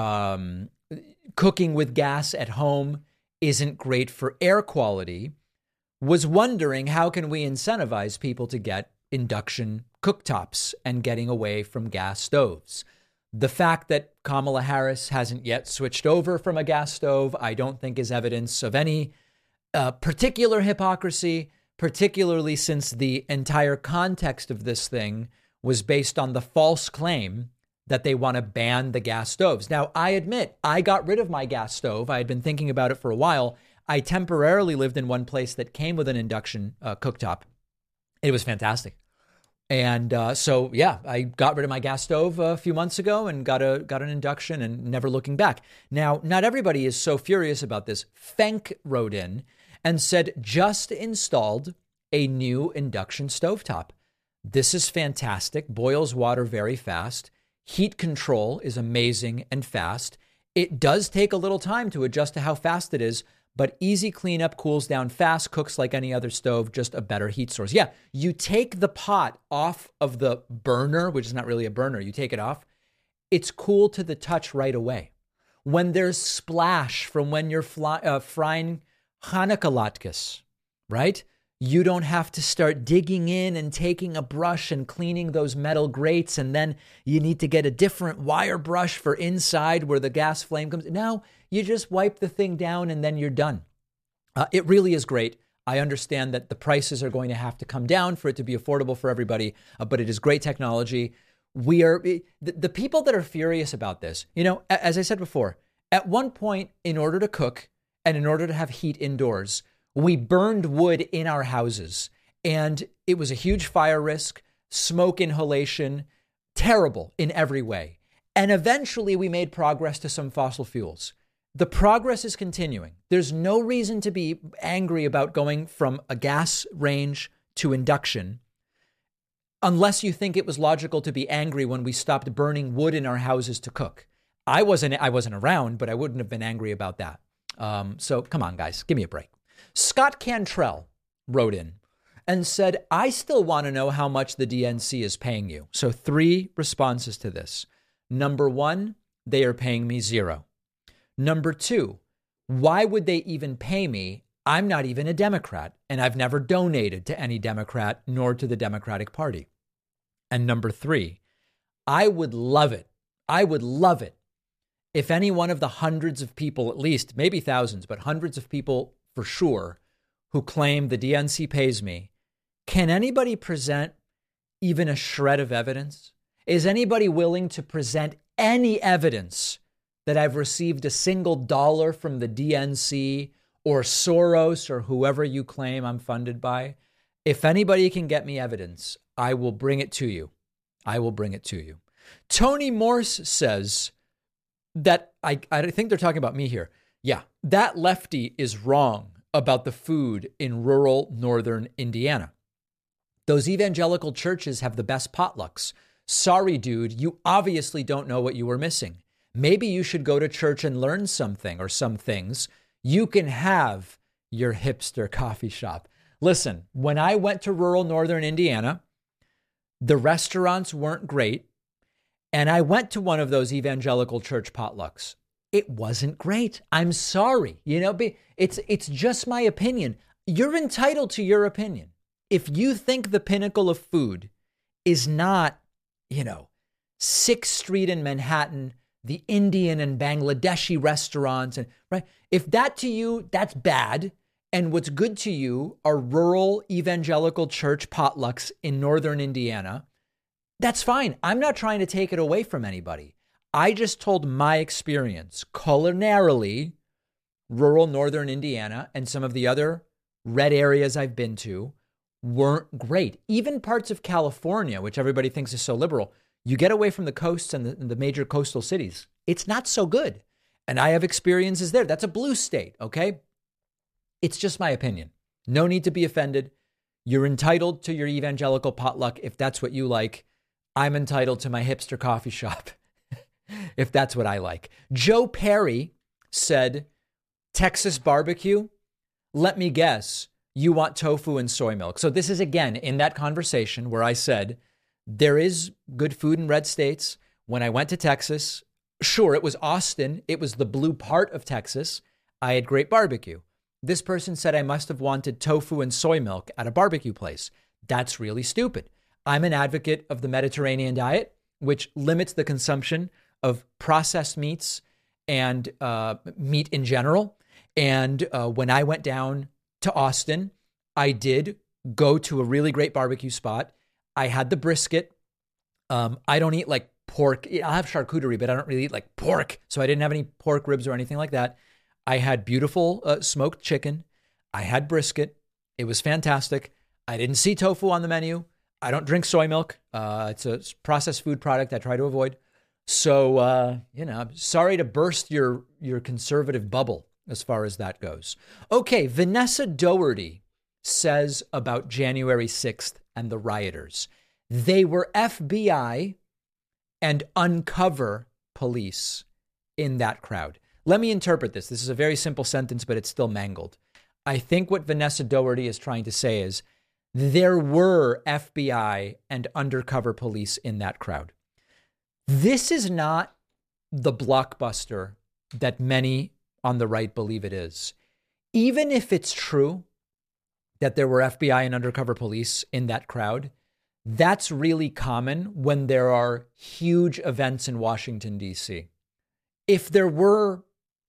cooking with gas at home isn't great for air quality, was wondering how can we incentivize people to get induction cooktops and getting away from gas stoves. The fact that Kamala Harris hasn't yet switched over from a gas stove, I don't think is evidence of any particular hypocrisy, particularly since the entire context of this thing was based on the false claim that they want to ban the gas stoves. Now, I admit, I got rid of my gas stove. I had been thinking about it for a while. I temporarily lived in one place that came with an induction cooktop. It was fantastic. And so, yeah, I got rid of my gas stove a few months ago and got an induction and never looking back. Now, not everybody is so furious about this. Fenk wrote in and said, just installed a new induction stovetop. This is fantastic. Boils water very fast. Heat control is amazing and fast. It does take a little time to adjust to how fast it is, but easy cleanup, cools down fast, cooks like any other stove, just a better heat source. Yeah, you take the pot off of the burner, which is not really a burner. You take it off. It's cool to the touch right away. When there's splash from when you're frying Hanukkah latkes, right? You don't have to start digging in and taking a brush and cleaning those metal grates. And then you need to get a different wire brush for inside where the gas flame comes. Now you just wipe the thing down and then you're done. It really is great. I understand that the prices are going to have to come down for it to be affordable for everybody, but it is great technology. The people that are furious about this, you know, as I said before, at one point, in order to cook and in order to have heat indoors, we burned wood in our houses, and it was a huge fire risk, smoke inhalation, terrible in every way. And eventually we made progress to some fossil fuels. The progress is continuing. There's no reason to be angry about going from a gas range to induction, unless you think it was logical to be angry when we stopped burning wood in our houses to cook. I wasn't around, but I wouldn't have been angry about that. So come on, guys, give me a break. Scott Cantrell wrote in and said, I still want to know how much the DNC is paying you. So 3 responses to this. Number 1, they are paying me 0. Number 2, why would they even pay me? I'm not even a Democrat, and I've never donated to any Democrat nor to the Democratic Party. And number 3, I would love it. I would love it if any one of the hundreds of people, at least, maybe thousands, but hundreds of people for sure, who claim the DNC pays me, can anybody present even a shred of evidence? Is anybody willing to present any evidence that I've received a single dollar from the DNC or Soros or whoever you claim I'm funded by. If anybody can get me evidence, I will bring it to you. I will bring it to you. Tony Morse says that I think they're talking about me here. Yeah, that lefty is wrong about the food in rural northern Indiana. Those evangelical churches have the best potlucks. Sorry, dude, you obviously don't know what you were missing. Maybe you should go to church and learn something or some things. You can have your hipster coffee shop. Listen, when I went to rural northern Indiana, the restaurants weren't great. And I went to one of those evangelical church potlucks. It wasn't great. I'm sorry. It's just my opinion. You're entitled to your opinion. If you think the pinnacle of food is not, 6th Street in Manhattan, the Indian and Bangladeshi restaurants, and right, if that to you, that's bad. And what's good to you are rural evangelical church potlucks in northern Indiana, that's fine. I'm not trying to take it away from anybody. I just told my experience culinarily, rural northern Indiana and some of the other red areas I've been to weren't great. Even parts of California, which everybody thinks is so liberal, you get away from the coasts and the major coastal cities, it's not so good. And I have experiences there. That's a blue state, okay? It's just my opinion. No need to be offended. You're entitled to your evangelical potluck if that's what you like. I'm entitled to my hipster coffee shop if that's what I like. Joe Perry said, Texas barbecue? Let me guess, you want tofu and soy milk. So this is, again, in that conversation where I said, there is good food in red states. When I went to Texas, sure, it was Austin. It was the blue part of Texas. I had great barbecue. This person said I must have wanted tofu and soy milk at a barbecue place. That's really stupid. I'm an advocate of the Mediterranean diet, which limits the consumption of processed meats and meat in general. And when I went down to Austin, I did go to a really great barbecue spot. I had the brisket. I don't eat like pork. I'll have charcuterie, but I don't really eat like pork. So I didn't have any pork ribs or anything like that. I had beautiful smoked chicken. I had brisket. It was fantastic. I didn't see tofu on the menu. I don't drink soy milk. It's a processed food product I try to avoid. So, I'm sorry to burst your conservative bubble as far as that goes. Okay, Vanessa Doherty says about January 6th and the rioters. They were FBI and uncover police in that crowd. Let me interpret this. This is a very simple sentence, but it's still mangled. I think what Vanessa Doherty is trying to say is there were FBI and undercover police in that crowd. This is not the blockbuster that many on the right believe it is. Even if it's true that there were FBI and undercover police in that crowd, that's really common when there are huge events in Washington, D.C. If there were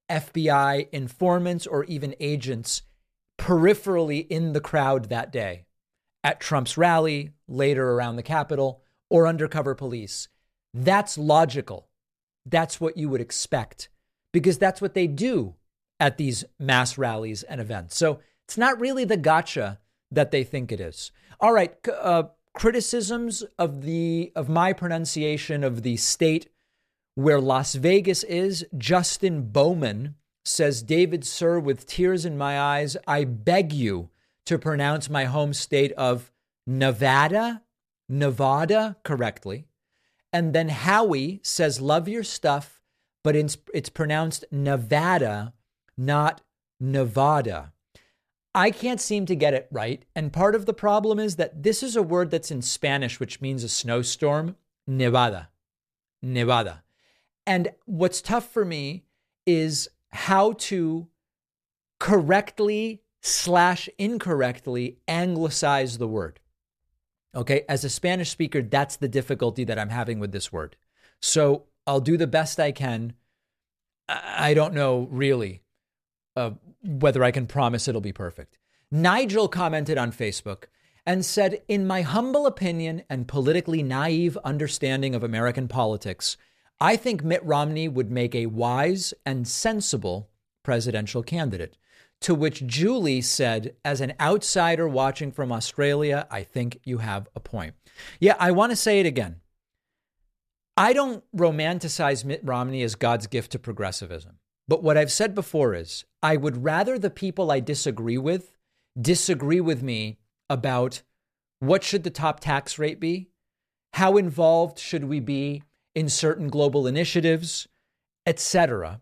FBI informants or even agents peripherally in the crowd that day, at Trump's rally, later around the Capitol, or undercover police, that's logical. That's what you would expect, because that's what they do at these mass rallies and events. So it's not really the gotcha that they think it is. All right, criticisms of my pronunciation of the state where Las Vegas is. Justin Bowman says, David, sir, with tears in my eyes, I beg you to pronounce my home state of Nevada correctly. And then Howie says, love your stuff, but it's pronounced Nevada, not Nevada. I can't seem to get it right. And part of the problem is that this is a word that's in Spanish, which means a snowstorm, Nevada. And what's tough for me is how to correctly / incorrectly anglicize the word. Okay, as a Spanish speaker, that's the difficulty that I'm having with this word. So I'll do the best I can. I don't know really whether I can promise it'll be perfect. Nigel commented on Facebook and said, in my humble opinion and politically naive understanding of American politics, I think Mitt Romney would make a wise and sensible presidential candidate. To which Julie said, as an outsider watching from Australia, I think you have a point. Yeah, I want to say it again. I don't romanticize Mitt Romney as God's gift to progressivism. But what I've said before is I would rather the people I disagree with me about what should the top tax rate be, how involved should we be in certain global initiatives, etc.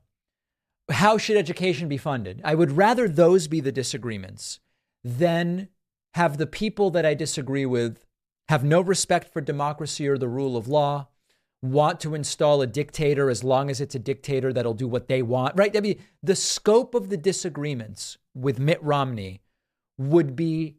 How should education be funded? I would rather those be the disagreements than have the people that I disagree with have no respect for democracy or the rule of law, want to install a dictator as long as it's a dictator that'll do what they want, right? I mean, the scope of the disagreements with Mitt Romney would be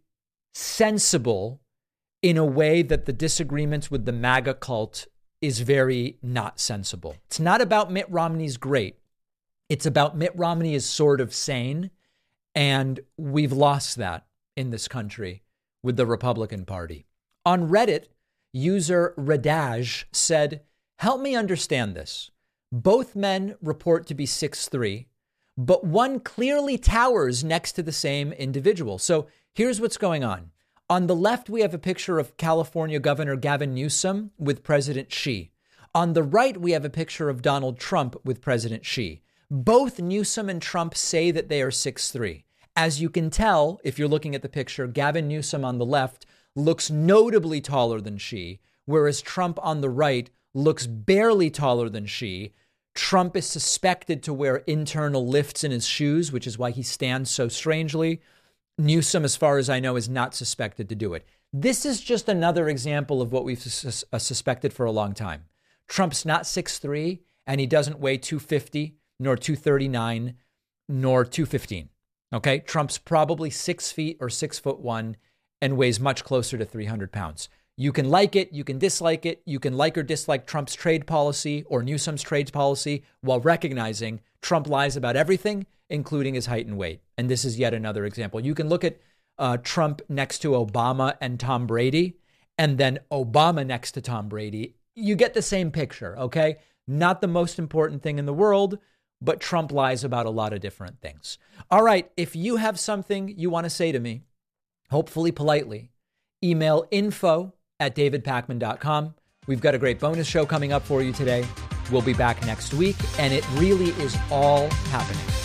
sensible in a way that the disagreements with the MAGA cult is very not sensible. It's not about Mitt Romney's great. It's about Mitt Romney is sort of sane, and we've lost that in this country with the Republican Party. On Reddit, user Radaj said, help me understand this. Both men report to be 6'3", but one clearly towers next to the same individual. So here's what's going on. On the left, we have a picture of California Governor Gavin Newsom with President Xi. On the right, we have a picture of Donald Trump with President Xi. Both Newsom and Trump say that they are 6'3". As you can tell, if you're looking at the picture, Gavin Newsom on the left looks notably taller than Xi, whereas Trump on the right looks barely taller than Xi. Trump is suspected to wear internal lifts in his shoes, which is why he stands so strangely. Newsom, as far as I know, is not suspected to do it. This is just another example of what we've suspected for a long time. Trump's not 6'3", and he doesn't weigh 250, nor 239, nor 215. Okay? Trump's probably 6 feet or 6'1" and weighs much closer to 300 pounds. You can like it, you can dislike it, you can like or dislike Trump's trade policy or Newsom's trade policy while recognizing Trump lies about everything, including his height and weight. And this is yet another example. You can look at Trump next to Obama and Tom Brady, and then Obama next to Tom Brady. You get the same picture, okay? Not the most important thing in the world, but Trump lies about a lot of different things. All right, if you have something you want to say to me, hopefully politely, email info@davidpakman.com. We've got a great bonus show coming up for you today. We'll be back next week, and it really is all happening